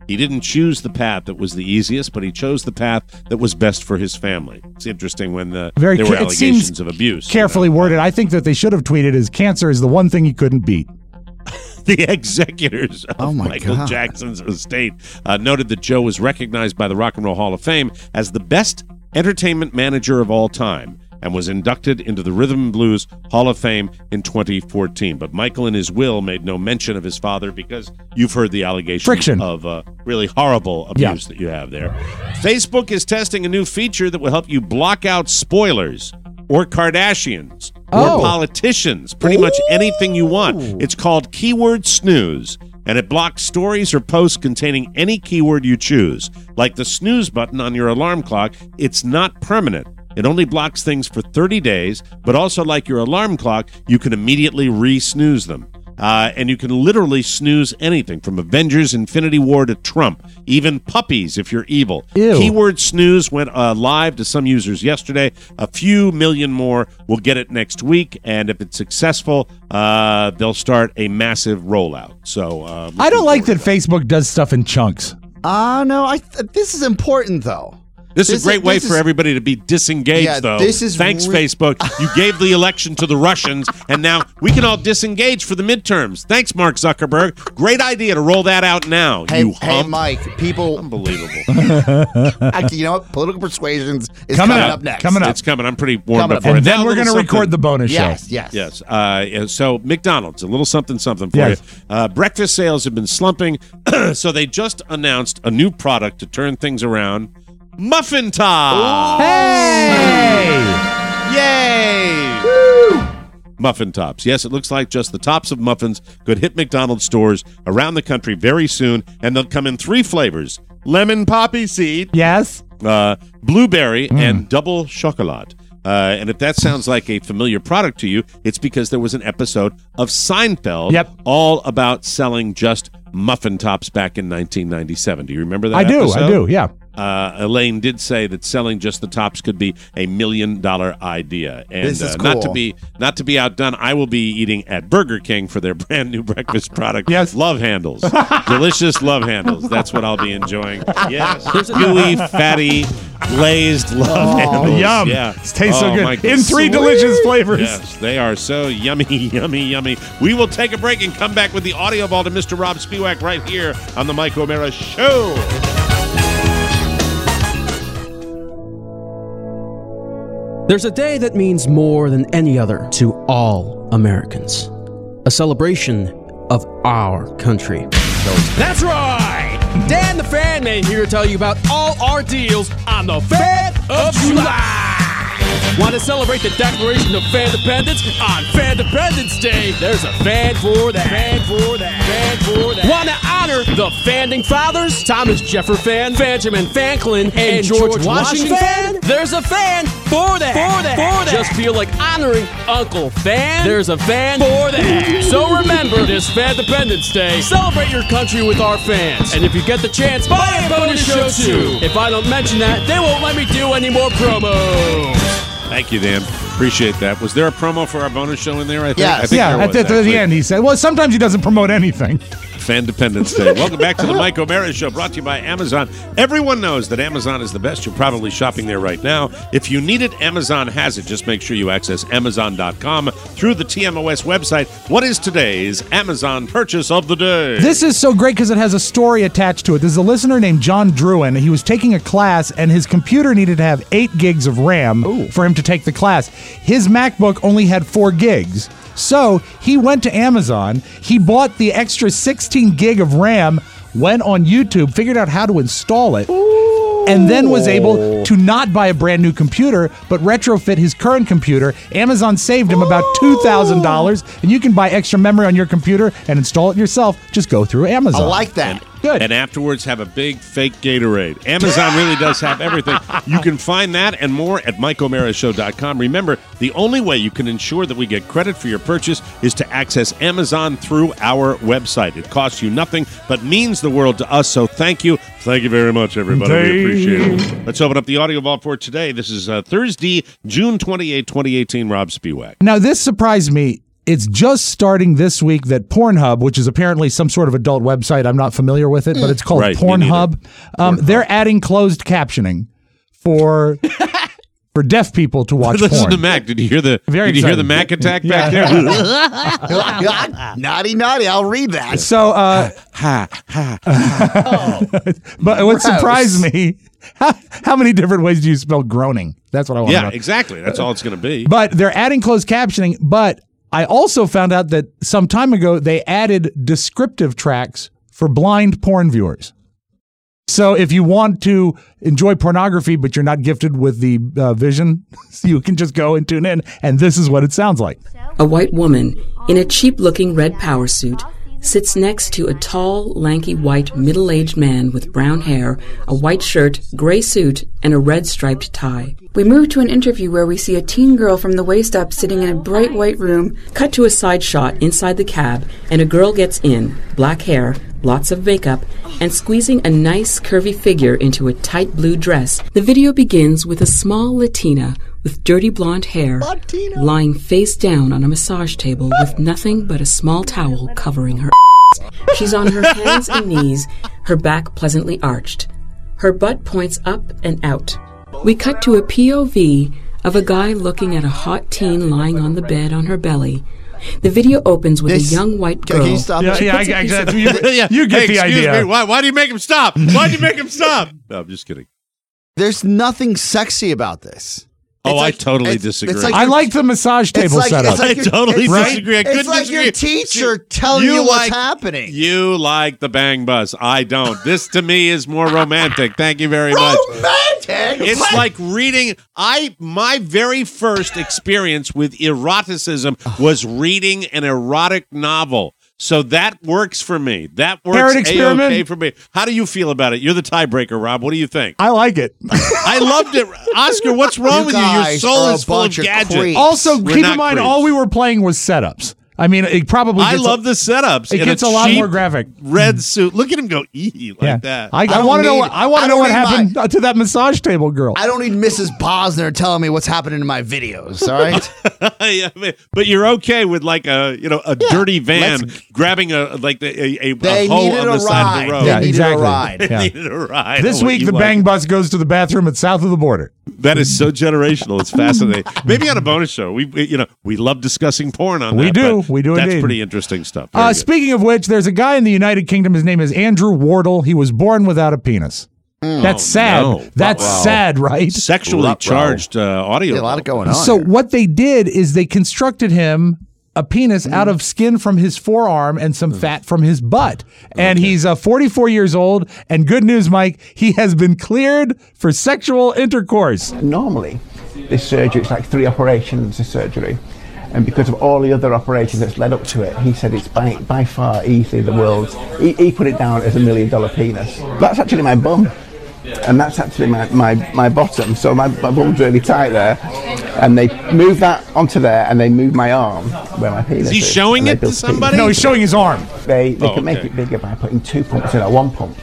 He didn't choose the path that was the easiest, but he chose the path that was best for his family. It's interesting when the, Very there ca- were it allegations seems of abuse. Carefully worded. I think that they should have tweeted is cancer is the one thing he couldn't beat. The executors of Oh my Michael God. Jackson's estate uh, noted that Joe was recognized by the Rock and Roll Hall of Fame as the best entertainment manager of all time and was inducted into the Rhythm and Blues Hall of Fame in twenty fourteen. But Michael in his will made no mention of his father because you've heard the allegations Friction. of uh, really horrible abuse Yeah. that you have there. Facebook is testing a new feature that will help you block out spoilers or Kardashians Oh. or politicians, pretty much anything you want. It's called Keyword Snooze, and it blocks stories or posts containing any keyword you choose. Like the snooze button on your alarm clock, it's not permanent. It only blocks things for thirty days, but also like your alarm clock, you can immediately re-snooze them. Uh, and you can literally snooze anything from Avengers Infinity War to Trump, even puppies if you're evil. Ew. Keyword Snooze went uh, live to some users yesterday. A few million more will get it next week, and if it's successful, uh, they'll start a massive rollout. So uh, I don't like that Facebook does stuff in chunks. Uh, no, I th- this is important, though. This, is a great way this for is- everybody to be disengaged, Yeah, though. this is Thanks, re- Facebook. You gave the election to the Russians, and now we can all disengage for the midterms. Thanks, Mark Zuckerberg. Great idea to roll that out now, Hey, you hey, hump. Mike, people. Unbelievable. Actually, you know what? Political persuasions is Coming coming, up, up, next. coming up. It's coming. I'm pretty warmed Coming up up. for it. And then Now a we're little going to record something- the bonus Yes, show. yes. Yes. Uh, so McDonald's, a little something, something for Yes. you. Uh, breakfast sales have been slumping, so they just announced a new product to turn things around. Muffin Top. Hey! Yay! Muffin Tops. Yes, it looks like just the tops of muffins could hit McDonald's stores around the country very soon, and they'll come in three flavors: lemon poppy seed, Yes. uh, blueberry, and double chocolat. Uh, and if that sounds like a familiar product to you, it's because there was an episode of Seinfeld Yep. all about selling just muffin tops back in nineteen ninety-seven. Do you remember that I do. episode? I do. Yeah. Uh, Elaine did say that selling just the tops could be a million dollar idea, and This is uh, not to cool. be not to be outdone, I will be eating at Burger King for their brand new breakfast product. Yes. Love handles, delicious love handles. That's what I'll be enjoying. Yes, gooey, fatty, glazed love handles. Yum. Yeah, It tastes so Oh, good. my In goodness. three delicious flavors. Yes, they are so yummy, yummy, yummy. We will take a break and come back with the audio ball to Mister Rob Spiewak right here on the Mike O'Mara Show. There's a day that means more than any other to all Americans. A celebration of our country. That's right! Dan the Fan Man here to tell you about all our deals on the fourth of July! Want to celebrate the Declaration of Fan-Dependence on Fan-Dependence Day? There's a fan for that. Fan for that. Fan for that. Want to honor the founding fathers? Thomas Jefferson, Benjamin Franklin, and, and George, George Washington? Washington? There's a fan for that. For that. For that. Just feel like honoring Uncle Fan? There's a fan for that. So remember this Fan-Dependence Day. Celebrate your country with our fans. And if you get the chance, buy a bonus show too. If I don't mention that, they won't let me do any more promos. Thank you, Dan. Appreciate that. Was there a promo for our bonus show in there? I think. Yes. I think Yeah, there at was, the, at the actually. end he said, well, sometimes he doesn't promote anything. Fan-Dependence Day. Welcome back to the Mike O'Mara Show, brought to you by Amazon. Everyone knows that Amazon is the best. You're probably shopping there right now. If you need it, Amazon has it. Just make sure you access Amazon dot com through the T M O S website. What is today's Amazon purchase of the day? This is so great because it has a story attached to it. There's a listener named John Druin. He was taking a class, and his computer needed to have eight gigs of RAM for him to take the class. His MacBook only had four gigs. So he went to Amazon, he bought the extra sixteen gig of RAM, went on YouTube, figured out how to install it, and then was able to not buy a brand new computer, but retrofit his current computer. Amazon saved him about two thousand dollars, and you can buy extra memory on your computer and install it yourself. Just go through Amazon. I like that. Good. And afterwards, have a big fake Gatorade. Amazon really does have everything. You can find that and more at Mike O'Mara Show dot com. Remember, the only way you can ensure that we get credit for your purchase is to access Amazon through our website. It costs you nothing, but means the world to us, so thank you. Thank you very much, everybody. We appreciate it. Let's open up the audio vault for today. This is uh, Thursday, June twenty-eighth, twenty eighteen. Rob Spiewak. Now, this surprised me. it's just starting this week that Pornhub, which is apparently some sort of adult website, I'm not familiar with it, but it's called Right, me Pornhub. Um, they're adding closed captioning for for deaf people to watch Listen porn. to Mac. Did you hear the? Very did you hear the excited. Mac attack Yeah. back there? Naughty, naughty. I'll read that. So, uh, ha, ha. but what Gross. surprised me, how, how many different ways do you spell groaning? That's what I want to Yeah, know. exactly. That's all it's going to be. But they're adding closed captioning. But I also found out that some time ago they added descriptive tracks for blind porn viewers. So if you want to enjoy pornography, but you're not gifted with the uh, vision, you can just go and tune in, and this is what it sounds like. A white woman in a cheap-looking red power suit sits next to a tall, lanky, white, middle-aged man with brown hair, a white shirt, gray suit, and a red striped tie. We move to an interview where we see a teen girl from the waist up sitting in a bright white room. Cut to a side shot inside the cab, and a girl gets in, black hair, lots of makeup, and squeezing a nice, curvy figure into a tight blue dress. The video begins with a small Latina with dirty blonde hair lying face down on a massage table with nothing but a small towel covering her ass. She's on her hands and knees, her back pleasantly arched. Her butt points up and out. We cut to a P O V of a guy looking at a hot teen lying on the bed on her belly. The video opens with This- a young white Can- girl. can you stop Yeah, it? yeah, I, puts a I, piece of- I- you, yeah. you get Hey, the excuse idea. me. Why, why do you make him stop? Why do you make him stop? No, I'm just kidding. There's nothing sexy about this. Oh, It's I like- totally it's- disagree. it's like I your- like the massage It's table like, setup. it's like I your- totally it's disagree. I Like, couldn't it's like disagree. your teacher telling you, what's like, happening. You like the bang bus. I don't. This to me is more romantic. Thank you very much. Romantic? It's What? like reading. I my very first experience with eroticism was reading an erotic novel. So that works for me. That works Parent experiment? A-okay for me. How do you feel about it? You're the tiebreaker, Rob. What do you think? I like it. I loved it. Oscar, what's wrong You with you? Your guys soul are a is full of bunch of gadgets. creeps. Also, We're keep not in mind, creeps. all we were playing was setups. I mean, it probably I gets love a, the setups. It in gets a, a lot cheap more graphic. Red suit. Look at him go ee like Yeah. that. I, I, don't want to know need- what I want I to know don't what need happened to that massage table girl. I don't need Missus Bosner telling me what's happening in my videos. All right. Yeah, I mean, but you're okay with like a you know a dirty van let's- grabbing a like the, a, a, They a hoe needed on the a side of ride. the road. They Yeah, needed exactly. a ride. They Yeah. needed a ride. This What week, you the like. bang bus goes to the bathroom at south of the border. That is so generational. It's fascinating. Maybe on a bonus show, we, we you know we love discussing porn on We that. do. but We do That's indeed. pretty interesting stuff. Very Uh, good. speaking of which, there's a guy in the United Kingdom. His name is Andrew Wardle. He was born without a penis. That's Oh, sad. no. That's Wow. sad, right? Sexually Ruh-roh. charged uh, audio. Yeah, a lot of going on. So here. what they did is they constructed him a penis Mm. out of skin from his forearm and some fat from his butt. And he's uh, forty-four years old. And good news, Mike, he has been cleared for sexual intercourse. Normally, this surgery, it's like three operations of surgery. And because of all the other operations that's led up to it, he said it's by, by far easily the world's. He, he put it down as a million dollar penis. That's actually my bum. And that's actually my, my, my bottom. So my, my bum's really tight there. And they move that onto there and they move my arm where my penis Is is. he showing and they it to build somebody? penis. No, he's showing his arm. They, they Oh, can make okay. it bigger by putting two pumps in or one pump.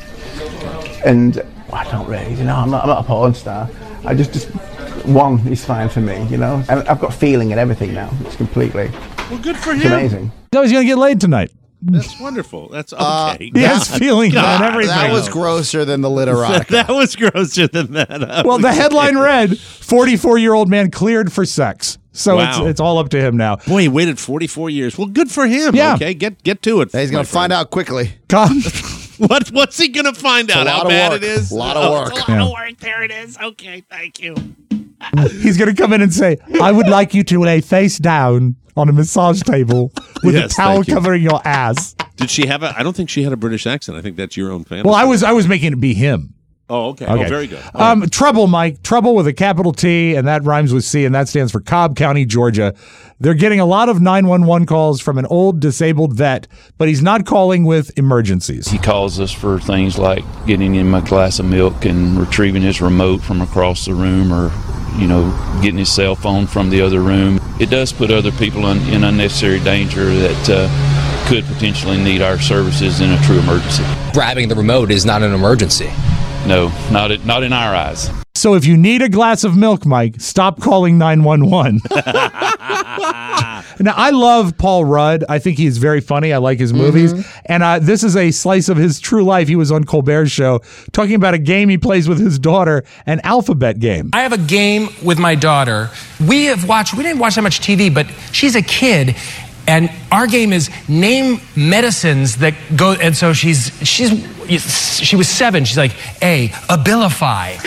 And I don't really, you know, I'm not, I'm not a porn star. I just, just one is fine for me, you know. And I've got feeling and everything now. It's completely, Well, good for it's him. amazing. No, he's going to get laid tonight. That's wonderful. That's okay. He has feelings and everything. That was grosser than the literotica. that was grosser than that. Well, the headline read, forty-four-year-old man cleared for sex. So Wow. it's it's all up to him now. Boy, he waited forty-four years. Well, good for him. Yeah. Okay, get get to it. He's going to find out quickly. Come. What what's he going to find out? a How lot of bad work. it is? A lot of Oh, work. It's a lot Yeah. of work. There it is. Okay, thank you. He's going to come in and say, I would like you to lay face down on a massage table with Yes, a towel thank you. covering your ass. Did she have a? I don't think she had a British accent. I think that's your own fantasy. Well, I was I was making it be him. Oh, okay. Okay. Oh, very good. Um, Trouble, Mike. Trouble with a capital T, and that rhymes with C, and that stands for Cobb County, Georgia. They're getting a lot of nine one one calls from an old disabled vet, but he's not calling with emergencies. He calls us for things like getting him a glass of milk and retrieving his remote from across the room, or, you know, getting his cell phone from the other room. It does put other people in, in unnecessary danger that uh, could potentially need our services in a true emergency. Grabbing the remote is not an emergency. No, not at, not in our eyes. So if you need a glass of milk, Mike, stop calling nine one one. Now, I love Paul Rudd. I think he's very funny. I like his movies. Mm-hmm. And uh, this is a slice of his true life. He was on Colbert's show talking about a game he plays with his daughter, an alphabet game. I have a game with my daughter. We have watched, we didn't watch that much T V, but she's a kid. And our game is name medicines that go, and so she's, she's, she was seven. She's like, A, Abilify.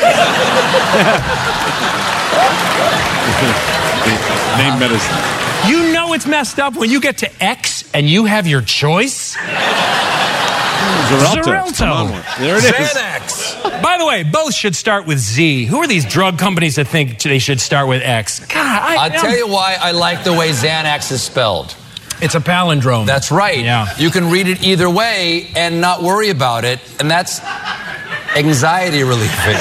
Name medicine. You know it's messed up when you get to X and you have your choice? Xarelto. Come on, there it is. Xanax. By the way, both should start with Z. Who are these drug companies that think they should start with X? God, I, I'll tell you why I like the way Xanax is spelled. It's a palindrome. That's right. Yeah. You can read it either way and not worry about it, and that's anxiety relieving.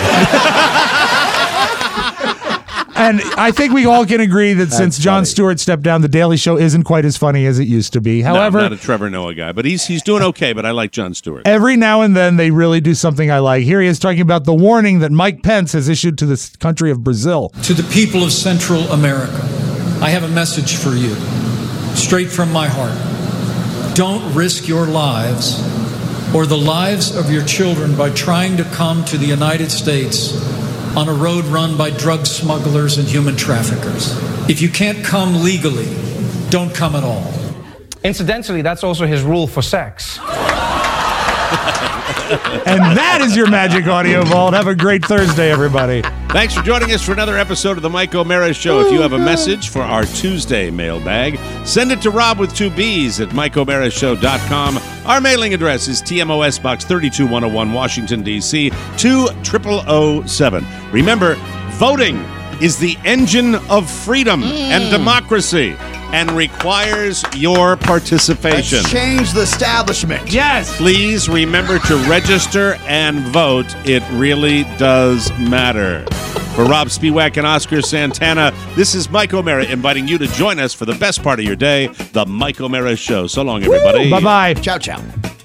And I think we all can agree that since Jon Stewart stepped down, The Daily Show isn't quite as funny as it used to be. However, no, I'm not a Trevor Noah guy, but he's he's doing okay. But I like Jon Stewart. Every now and then they really do something I like. Here he is talking about the warning that Mike Pence has issued to the country of Brazil. To the people of Central America, I have a message for you, straight from my heart. Don't risk your lives or the lives of your children by trying to come to the United States on a road run by drug smugglers and human traffickers. If you can't come legally, don't come at all. Incidentally, that's also his rule for sex. And that is your Magic Audio Vault. Have a great Thursday, everybody. Thanks for joining us for another episode of the Mike O'Mara Show. If you have a message for our Tuesday mailbag, send it to Rob with two B's at Mike O'Mara Show dot com. Our mailing address is T M O S Box thirty-two one oh one, Washington, D C two zero zero zero seven. Remember, voting is the engine of freedom mm. and democracy and requires your participation. Let's change the establishment. Yes. Please remember to register and vote. It really does matter. For Rob Spiewak and Oscar Santana, this is Mike O'Mara inviting you to join us for the best part of your day, the Mike O'Mara Show. So long, everybody. Woo, bye-bye. Ciao, ciao.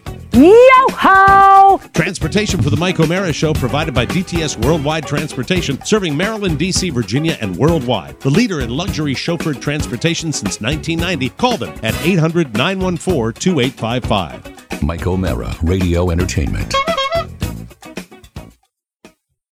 Yo-ho! Transportation for the Mike O'Mara Show provided by D T S Worldwide Transportation, serving Maryland, D C, Virginia, and worldwide. The leader in luxury chauffeured transportation since nineteen ninety. Call them at eight hundred, nine one four, two eight five five. Mike O'Mara, Radio Entertainment.